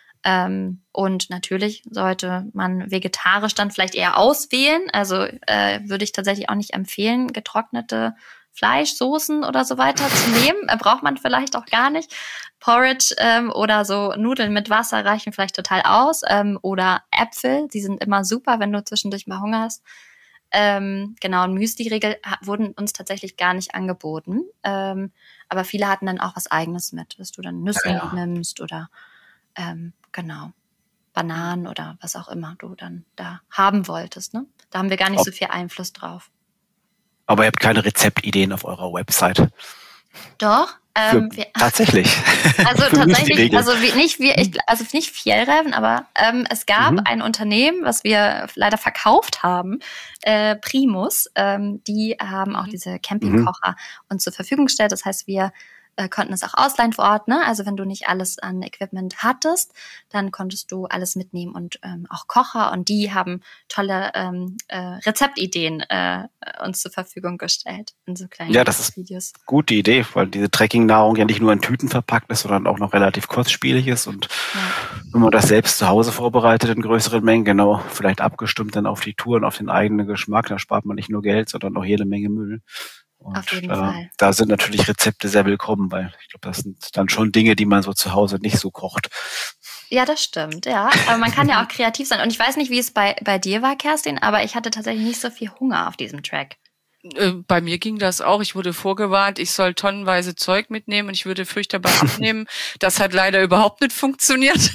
Und natürlich sollte man vegetarisch dann vielleicht eher auswählen. Also würde ich tatsächlich auch nicht empfehlen, getrocknete Fleischsoßen oder so weiter zu nehmen. Braucht man vielleicht auch gar nicht. Porridge oder so Nudeln mit Wasser reichen vielleicht total aus. Oder Äpfel, die sind immer super, wenn du zwischendurch mal Hunger hast. Genau, und Müsli-Riegel wurden uns tatsächlich gar nicht angeboten. Aber viele hatten dann auch was Eigenes mit, dass du dann Nüsse mitnimmst oder genau, Bananen oder was auch immer du dann da haben wolltest. Ne? Da haben wir gar nicht so viel Einfluss drauf. Aber ihr habt keine Rezeptideen auf eurer Website. Doch. Tatsächlich. Also tatsächlich, nicht Fjällräven, aber es gab ein Unternehmen, was wir leider verkauft haben, Primus. Die haben auch diese Campingkocher uns zur Verfügung gestellt. Das heißt, wir konnten es auch ausleihen vor Ort, ne? Also wenn du nicht alles an Equipment hattest, dann konntest du alles mitnehmen und auch Kocher, und die haben tolle Rezeptideen uns zur Verfügung gestellt in so kleinen Videos. Ja, das ist gute Idee, weil diese Trekking-Nahrung ja nicht nur in Tüten verpackt ist, sondern auch noch relativ kostspielig ist, und wenn man das selbst zu Hause vorbereitet in größeren Mengen, genau, vielleicht abgestimmt dann auf die Tour und auf den eigenen Geschmack, da spart man nicht nur Geld, sondern auch jede Menge Müll. Und auf jeden Fall. Da sind natürlich Rezepte sehr willkommen, weil ich glaube, das sind dann schon Dinge, die man so zu Hause nicht so kocht. Ja, das stimmt, ja. Aber man kann ja auch kreativ sein. Und ich weiß nicht, wie es bei dir war, Kerstin, aber ich hatte tatsächlich nicht so viel Hunger auf diesem Track. Bei mir ging das auch. Ich wurde vorgewarnt, ich soll tonnenweise Zeug mitnehmen und ich würde furchtbar abnehmen. Das hat leider überhaupt nicht funktioniert.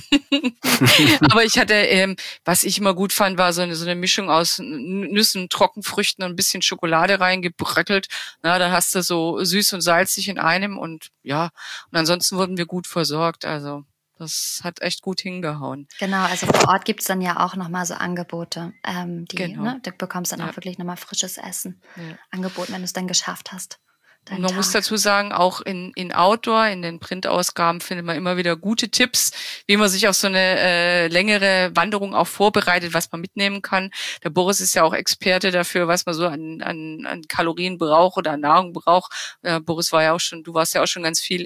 Aber ich hatte, was ich immer gut fand, war so eine Mischung aus Nüssen, Trockenfrüchten und ein bisschen Schokolade reingebröckelt. Na, dann hast du so süß und salzig in einem, und ja, und ansonsten wurden wir gut versorgt. Also das hat echt gut hingehauen. Genau, also vor Ort gibt's dann ja auch nochmal so Angebote, ne, du bekommst dann auch wirklich nochmal frisches Essen angeboten, wenn du es dann geschafft hast. Und man muss dazu sagen, auch in Outdoor, in den Printausgaben findet man immer wieder gute Tipps, wie man sich auf so eine längere Wanderung auch vorbereitet, was man mitnehmen kann. Der Boris ist ja auch Experte dafür, was man so an Kalorien braucht oder an Nahrung braucht. Boris du warst ja auch schon ganz viel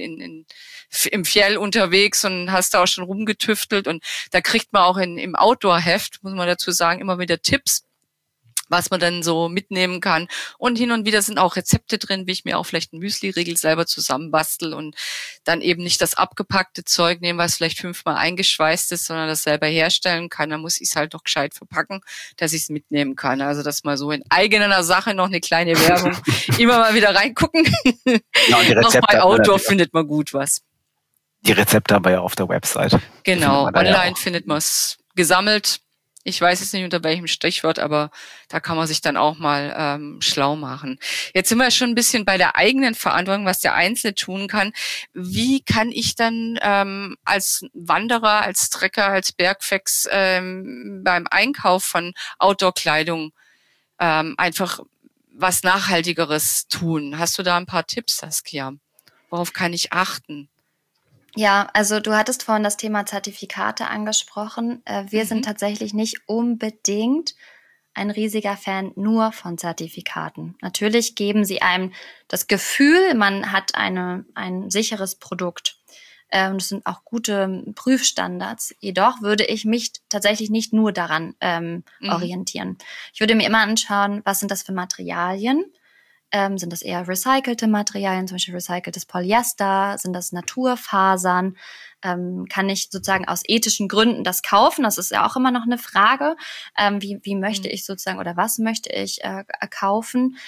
im Fjell unterwegs und hast da auch schon rumgetüftelt, und da kriegt man auch im Outdoor-Heft, muss man dazu sagen, immer wieder Tipps, was man dann so mitnehmen kann. Und hin und wieder sind auch Rezepte drin, wie ich mir auch vielleicht einen Müsli-Riegel selber zusammenbastel und dann eben nicht das abgepackte Zeug nehmen, was vielleicht 5-mal eingeschweißt ist, sondern das selber herstellen kann. Dann muss ich es halt doch gescheit verpacken, dass ich es mitnehmen kann. Also das mal so in eigener Sache noch eine kleine Werbung. Immer mal wieder reingucken. Ja, und die Rezepte noch bei Outdoor findet man gut was. Die Rezepte haben wir ja auf der Website. Genau, online findet man es gesammelt. Ich weiß jetzt nicht unter welchem Stichwort, aber da kann man sich dann auch mal schlau machen. Jetzt sind wir schon ein bisschen bei der eigenen Verantwortung, was der Einzelne tun kann. Wie kann ich dann als Wanderer, als Trekker, als Bergfex beim Einkauf von Outdoor-Kleidung einfach was Nachhaltigeres tun. Hast du da ein paar Tipps, Saskia? Worauf kann ich achten? Ja, also du hattest vorhin das Thema Zertifikate angesprochen. Wir sind tatsächlich nicht unbedingt ein riesiger Fan nur von Zertifikaten. Natürlich geben sie einem das Gefühl, man hat ein sicheres Produkt. Und es sind auch gute Prüfstandards. Jedoch würde ich mich tatsächlich nicht nur daran orientieren. Ich würde mir immer anschauen, was sind das für Materialien? Sind das eher recycelte Materialien, zum Beispiel recyceltes Polyester? Sind das Naturfasern? Kann ich sozusagen aus ethischen Gründen das kaufen? Das ist ja auch immer noch eine Frage. Wie möchte ich sozusagen oder was möchte ich kaufen?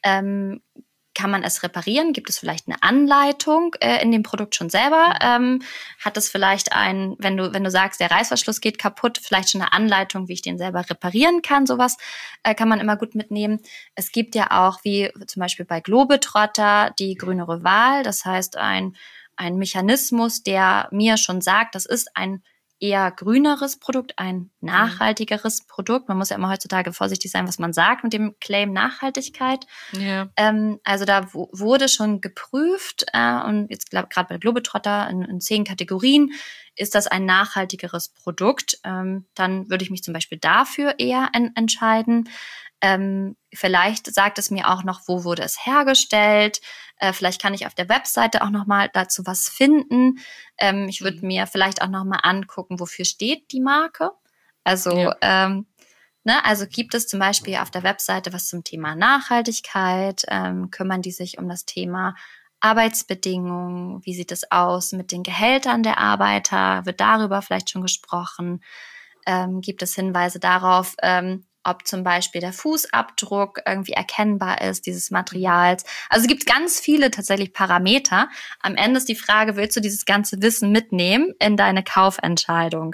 Kann man es reparieren? Gibt es vielleicht eine Anleitung in dem Produkt schon selber? Hat es vielleicht wenn du sagst, der Reißverschluss geht kaputt, vielleicht schon eine Anleitung, wie ich den selber reparieren kann? Sowas kann man immer gut mitnehmen. Es gibt ja auch, wie zum Beispiel bei Globetrotter, die grünere Wahl. Das heißt, ein Mechanismus, der mir schon sagt, das ist ein eher grüneres Produkt, ein nachhaltigeres Produkt. Man muss ja immer heutzutage vorsichtig sein, was man sagt mit dem Claim Nachhaltigkeit. Ja. Also da wurde schon geprüft und jetzt gerade bei Globetrotter in 10 Kategorien ist das ein nachhaltigeres Produkt. Dann würde ich mich zum Beispiel dafür eher entscheiden. Vielleicht sagt es mir auch noch, wo wurde es hergestellt. Vielleicht kann ich auf der Webseite auch noch mal dazu was finden. Ich würde mir vielleicht auch noch mal angucken, wofür steht die Marke. Also, also gibt es zum Beispiel auf der Webseite was zum Thema Nachhaltigkeit? Kümmern die sich um das Thema Arbeitsbedingungen? Wie sieht es aus mit den Gehältern der Arbeiter? Wird darüber vielleicht schon gesprochen? Gibt es Hinweise darauf, ob zum Beispiel der Fußabdruck irgendwie erkennbar ist, dieses Materials. Also es gibt ganz viele tatsächlich Parameter. Am Ende ist die Frage, willst du dieses ganze Wissen mitnehmen in deine Kaufentscheidung?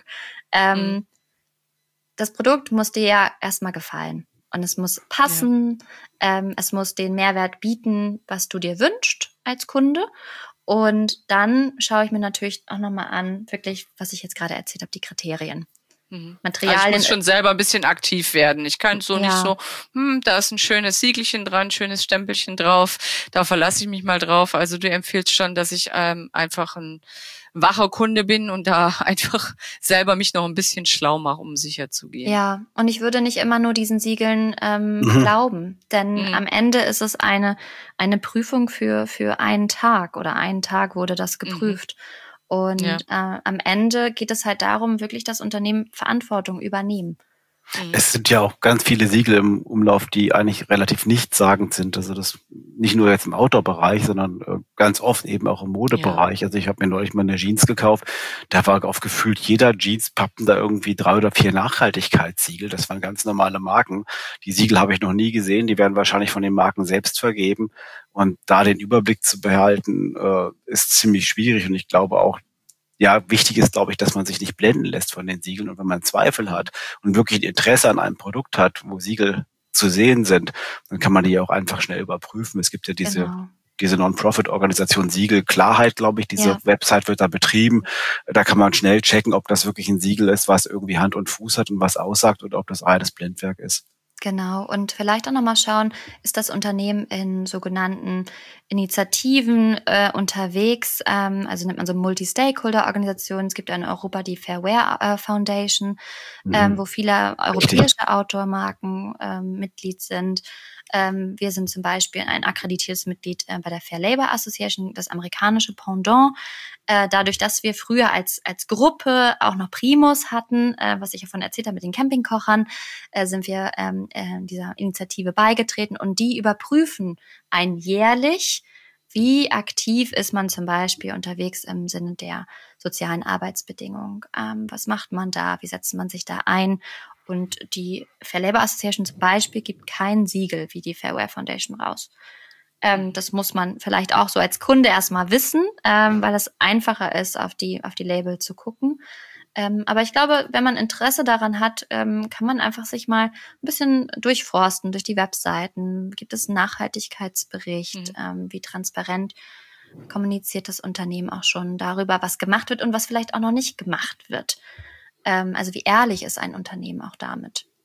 Das Produkt muss dir ja erstmal gefallen. Und es muss passen, es muss den Mehrwert bieten, was du dir wünschst als Kunde. Und dann schaue ich mir natürlich auch nochmal an, wirklich, was ich jetzt gerade erzählt habe, die Kriterien. Materialien. Also ich muss schon selber ein bisschen aktiv werden. Ich kann so nicht so, da ist ein schönes Siegelchen dran, schönes Stempelchen drauf, da verlasse ich mich mal drauf. Also du empfiehlst schon, dass ich einfach ein wacher Kunde bin und da einfach selber mich noch ein bisschen schlau mache, um sicher zu gehen. Ja, und ich würde nicht immer nur diesen Siegeln glauben, denn am Ende ist es eine Prüfung für einen Tag oder einen Tag wurde das geprüft. Und am Ende geht es halt darum, wirklich das Unternehmen Verantwortung übernehmen. Es sind ja auch ganz viele Siegel im Umlauf, die eigentlich relativ nichtssagend sind. Also das nicht nur jetzt im Outdoor-Bereich, sondern ganz oft eben auch im Modebereich. Also ich habe mir neulich mal eine Jeans gekauft, da war auf gefühlt jeder Jeanspappen da irgendwie 3 oder 4 Nachhaltigkeitssiegel. Das waren ganz normale Marken. Die Siegel habe ich noch nie gesehen, die werden wahrscheinlich von den Marken selbst vergeben. Und da den Überblick zu behalten, ist ziemlich schwierig. Und ich glaube auch, wichtig ist, glaube ich, dass man sich nicht blenden lässt von den Siegeln. Und wenn man Zweifel hat und wirklich ein Interesse an einem Produkt hat, wo Siegel zu sehen sind, dann kann man die auch einfach schnell überprüfen. Es gibt ja diese Non-Profit-Organisation Siegel Klarheit, glaube ich. Diese Website wird da betrieben. Da kann man schnell checken, ob das wirklich ein Siegel ist, was irgendwie Hand und Fuß hat und was aussagt oder ob das reines Blendwerk ist. Genau. Und vielleicht auch nochmal schauen, ist das Unternehmen in sogenannten Initiativen unterwegs? Also nennt man so Multi-Stakeholder-Organisationen. Es gibt in Europa die Fairware Foundation, wo viele europäische Outdoor-Marken Mitglied sind. Wir sind zum Beispiel ein akkreditiertes Mitglied bei der Fair Labor Association, das amerikanische Pendant. Dadurch, dass wir früher als Gruppe auch noch Primus hatten, was ich davon erzählt habe mit den Campingkochern, sind wir dieser Initiative beigetreten und die überprüfen jährlich, wie aktiv ist man zum Beispiel unterwegs im Sinne der sozialen Arbeitsbedingungen. Was macht man da? Wie setzt man sich da ein? Und die Fair Labor Association zum Beispiel gibt kein Siegel wie die Fairware Foundation raus. Das muss man vielleicht auch so als Kunde erstmal wissen, weil es einfacher ist, auf die Label zu gucken. Aber ich glaube, wenn man Interesse daran hat, kann man einfach sich mal ein bisschen durchforsten durch die Webseiten. Gibt es einen Nachhaltigkeitsbericht? Wie transparent kommuniziert das Unternehmen auch schon darüber, was gemacht wird und was vielleicht auch noch nicht gemacht wird? Also wie ehrlich ist ein Unternehmen auch damit?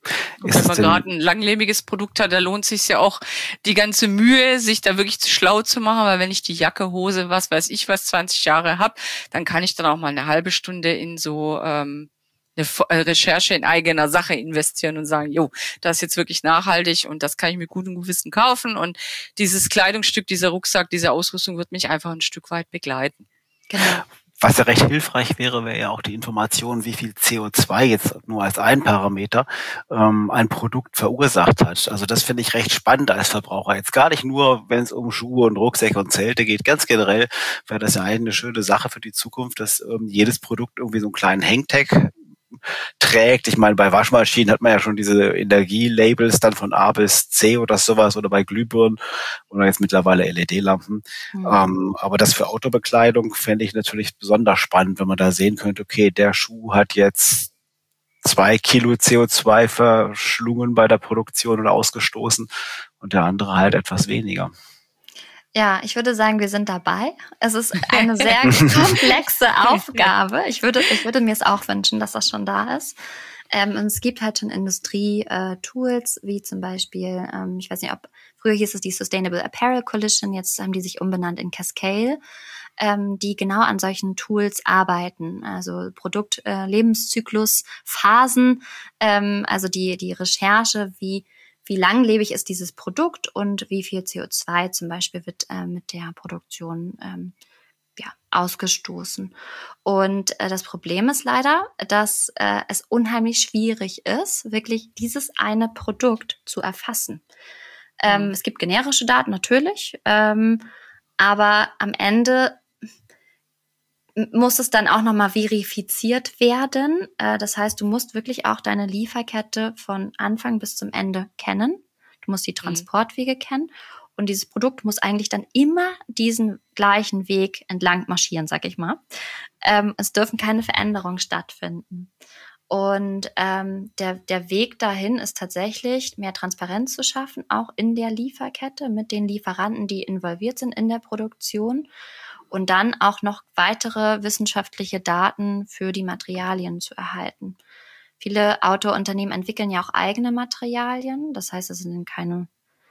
Und wenn man gerade ein langlebiges Produkt hat, da lohnt es sich ja auch die ganze Mühe, sich da wirklich schlau zu machen, weil wenn ich die Jacke, Hose, was weiß ich was, 20 Jahre habe, dann kann ich dann auch mal eine halbe Stunde in so eine Recherche in eigener Sache investieren und sagen, jo, das ist jetzt wirklich nachhaltig und das kann ich mit gutem Gewissen kaufen und dieses Kleidungsstück, dieser Rucksack, diese Ausrüstung wird mich einfach ein Stück weit begleiten. Genau. Was ja recht hilfreich wäre ja auch die Information, wie viel CO2 jetzt nur als ein Parameter ein Produkt verursacht hat. Also das finde ich recht spannend als Verbraucher. Jetzt gar nicht nur, wenn es um Schuhe und Rucksäcke und Zelte geht. Ganz generell wäre das ja eine schöne Sache für die Zukunft, dass jedes Produkt irgendwie so einen kleinen Hangtag trägt. Ich meine, bei Waschmaschinen hat man ja schon diese Energielabels dann von A bis C oder sowas oder bei Glühbirnen oder jetzt mittlerweile LED-Lampen. Aber das für Autobekleidung fände ich natürlich besonders spannend, wenn man da sehen könnte, okay, der Schuh hat jetzt 2 Kilo CO2 verschlungen bei der Produktion oder ausgestoßen und der andere halt etwas weniger. Ja, ich würde sagen, wir sind dabei. Es ist eine sehr komplexe Aufgabe. Ich würde mir es auch wünschen, dass das schon da ist. Und es gibt halt schon Industrie-Tools, wie zum Beispiel, ich weiß nicht, früher hieß es die Sustainable Apparel Coalition, jetzt haben die sich umbenannt in Cascale, die genau an solchen Tools arbeiten. Also Produkt-Lebenszyklus, Phasen, also die Recherche, wie langlebig ist dieses Produkt und wie viel CO2 zum Beispiel wird mit der Produktion ausgestoßen. Und das Problem ist leider, dass es unheimlich schwierig ist, wirklich dieses eine Produkt zu erfassen. Es gibt generische Daten natürlich, aber am Ende muss es dann auch nochmal verifiziert werden. Das heißt, du musst wirklich auch deine Lieferkette von Anfang bis zum Ende kennen. Du musst die Transportwege kennen. Und dieses Produkt muss eigentlich dann immer diesen gleichen Weg entlang marschieren, sag ich mal. Es dürfen keine Veränderungen stattfinden. Und der Weg dahin ist tatsächlich, mehr Transparenz zu schaffen, auch in der Lieferkette mit den Lieferanten, die involviert sind in der Produktion. Und dann auch noch weitere wissenschaftliche Daten für die Materialien zu erhalten. Viele Autounternehmen entwickeln ja auch eigene Materialien. Das heißt, es sind keine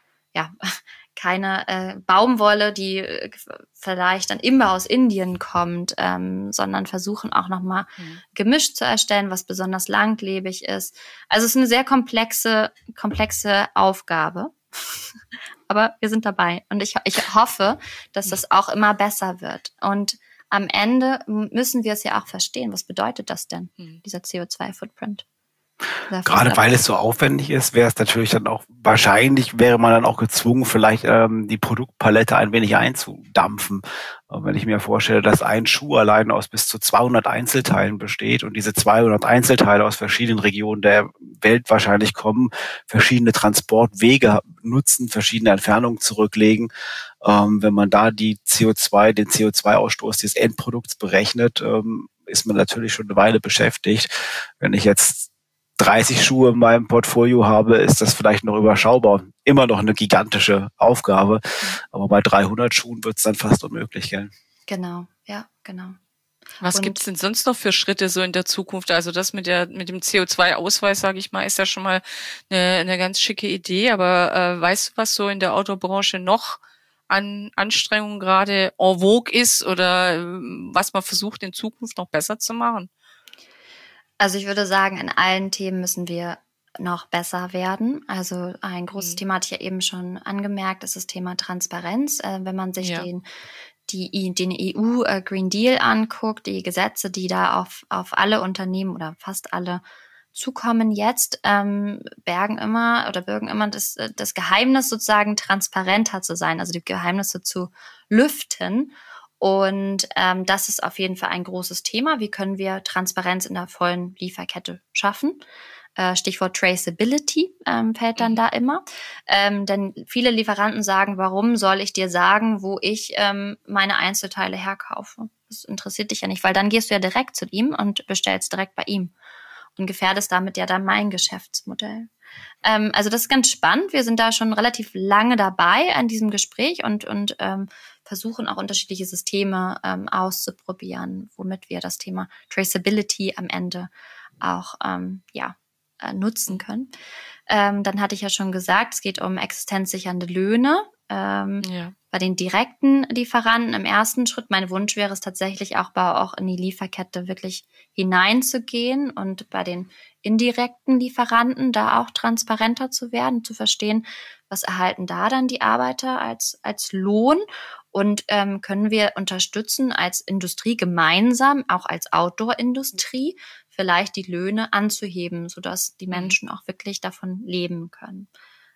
Baumwolle, die vielleicht dann immer aus Indien kommt, sondern versuchen auch nochmal Gemisch zu erstellen, was besonders langlebig ist. Also es ist eine sehr komplexe Aufgabe. Aber wir sind dabei und ich hoffe, dass das auch immer besser wird. Und am Ende müssen wir es ja auch verstehen. Was bedeutet das denn, dieser CO2-Footprint? Gerade weil es so aufwendig ist, wäre es natürlich dann auch, wahrscheinlich wäre man dann auch gezwungen, vielleicht die Produktpalette ein wenig einzudampfen. Wenn ich mir vorstelle, dass ein Schuh allein aus bis zu 200 Einzelteilen besteht und diese 200 Einzelteile aus verschiedenen Regionen der Welt wahrscheinlich kommen, verschiedene Transportwege nutzen, verschiedene Entfernungen zurücklegen. Wenn man da den CO2-Ausstoß des Endprodukts berechnet, ist man natürlich schon eine Weile beschäftigt. Wenn ich jetzt 30 Schuhe in meinem Portfolio habe, ist das vielleicht noch überschaubar. Immer noch eine gigantische Aufgabe. Aber bei 300 Schuhen wird es dann fast unmöglich, gell? Genau, ja, genau. Was gibt's denn sonst noch für Schritte so in der Zukunft? Also das mit dem CO2-Ausweis, sage ich mal, ist ja schon mal eine ganz schicke Idee. Aber weißt du, was so in der Autobranche noch an Anstrengungen gerade en vogue ist oder was man versucht in Zukunft noch besser zu machen? Also ich würde sagen, in allen Themen müssen wir noch besser werden. Also ein großes Thema hatte ich ja eben schon angemerkt, ist das Thema Transparenz. Wenn man sich den EU Green Deal anguckt, die Gesetze, die da auf alle Unternehmen oder fast alle zukommen jetzt, bürgen immer das Geheimnis sozusagen transparenter zu sein, also die Geheimnisse zu lüften. Und das ist auf jeden Fall ein großes Thema. Wie können wir Transparenz in der vollen Lieferkette schaffen? Stichwort Traceability fällt dann da immer. Denn viele Lieferanten sagen, warum soll ich dir sagen, wo ich meine Einzelteile herkaufe? Das interessiert dich ja nicht, weil dann gehst du ja direkt zu ihm und bestellst direkt bei ihm und gefährdest damit ja dann mein Geschäftsmodell. Also das ist ganz spannend. Wir sind da schon relativ lange dabei an diesem Gespräch und versuchen auch unterschiedliche Systeme auszuprobieren, womit wir das Thema Traceability am Ende auch nutzen können. Dann hatte ich ja schon gesagt, es geht um existenzsichernde Löhne. Bei den direkten Lieferanten im ersten Schritt. Mein Wunsch wäre es tatsächlich auch in die Lieferkette wirklich hineinzugehen und bei den indirekten Lieferanten da auch transparenter zu werden, zu verstehen, was erhalten da dann die Arbeiter als Lohn und können wir unterstützen als Industrie gemeinsam, auch als Outdoor-Industrie, vielleicht die Löhne anzuheben, sodass die Menschen auch wirklich davon leben können.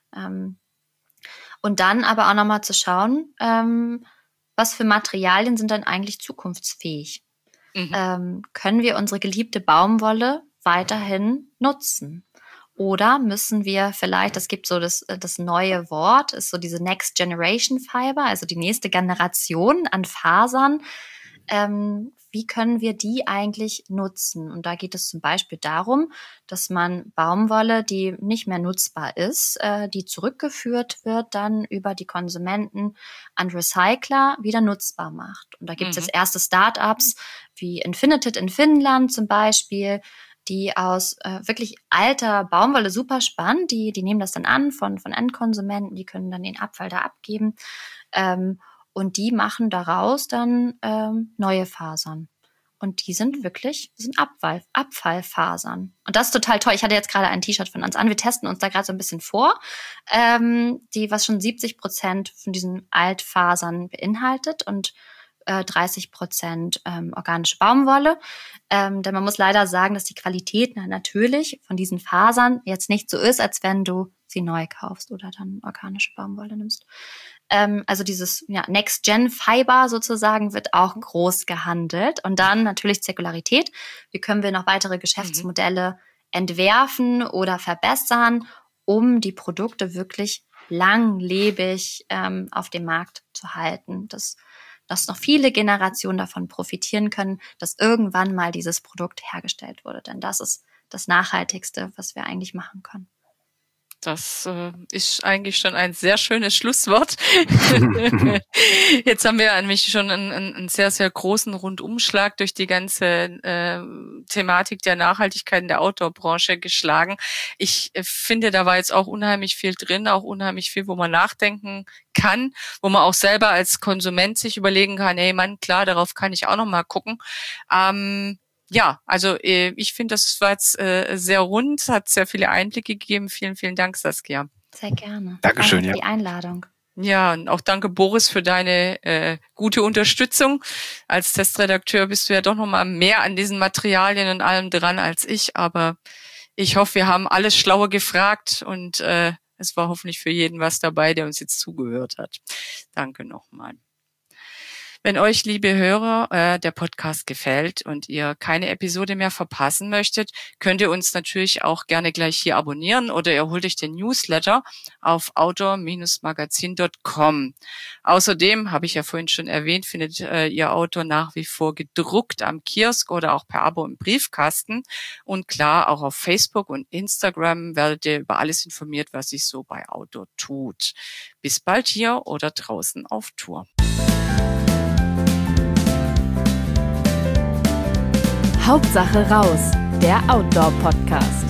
Und dann aber auch nochmal zu schauen, was für Materialien sind dann eigentlich zukunftsfähig? Können wir unsere geliebte Baumwolle weiterhin nutzen? Oder müssen wir vielleicht, es gibt so das neue Wort, ist so diese Next Generation Fiber, also die nächste Generation an Fasern. Wie können wir die eigentlich nutzen? Und da geht es zum Beispiel darum, dass man Baumwolle, die nicht mehr nutzbar ist, die zurückgeführt wird, dann über die Konsumenten an Recycler wieder nutzbar macht. Und da gibt es jetzt erste Startups wie Infinited in Finnland zum Beispiel, die aus wirklich alter Baumwolle, super spannend, die nehmen das dann an von Endkonsumenten, die können dann den Abfall da abgeben. Und die machen daraus dann neue Fasern. Und die sind Abfallfasern. Und das ist total toll. Ich hatte jetzt gerade ein T-Shirt von uns an. Wir testen uns da gerade so ein bisschen vor, was schon 70% von diesen Altfasern beinhaltet und 30% organische Baumwolle. Denn man muss leider sagen, dass die Qualität natürlich von diesen Fasern jetzt nicht so ist, als wenn du sie neu kaufst oder dann organische Baumwolle nimmst. Also dieses Next-Gen-Fiber sozusagen wird auch groß gehandelt. Und dann natürlich Zirkularität. Wie können wir noch weitere Geschäftsmodelle entwerfen oder verbessern, um die Produkte wirklich langlebig auf dem Markt zu halten, dass noch viele Generationen davon profitieren können, dass irgendwann mal dieses Produkt hergestellt wurde. Denn das ist das Nachhaltigste, was wir eigentlich machen können. Das ist eigentlich schon ein sehr schönes Schlusswort. Jetzt haben wir nämlich schon einen sehr, sehr großen Rundumschlag durch die ganze Thematik der Nachhaltigkeit in der Outdoor-Branche geschlagen. Ich finde, da war jetzt auch unheimlich viel drin, auch unheimlich viel, wo man nachdenken kann, wo man auch selber als Konsument sich überlegen kann, hey Mann, klar, darauf kann ich auch noch mal gucken. Ja, also ich finde, das war jetzt sehr rund, hat sehr viele Einblicke gegeben. Vielen, vielen Dank, Saskia. Sehr gerne. Dankeschön, Danke für die Einladung. Ja, und auch danke, Boris, für deine gute Unterstützung. Als Testredakteur bist du ja doch noch mal mehr an diesen Materialien und allem dran als ich, aber ich hoffe, wir haben alles Schlaue gefragt und es war hoffentlich für jeden was dabei, der uns jetzt zugehört hat. Danke nochmal. Wenn euch, liebe Hörer, der Podcast gefällt und ihr keine Episode mehr verpassen möchtet, könnt ihr uns natürlich auch gerne gleich hier abonnieren oder ihr holt euch den Newsletter auf outdoor-magazin.com. Außerdem, habe ich ja vorhin schon erwähnt, findet ihr Outdoor nach wie vor gedruckt am Kiosk oder auch per Abo im Briefkasten. Und klar, auch auf Facebook und Instagram werdet ihr über alles informiert, was sich so bei Outdoor tut. Bis bald hier oder draußen auf Tour. Hauptsache raus, der Outdoor-Podcast.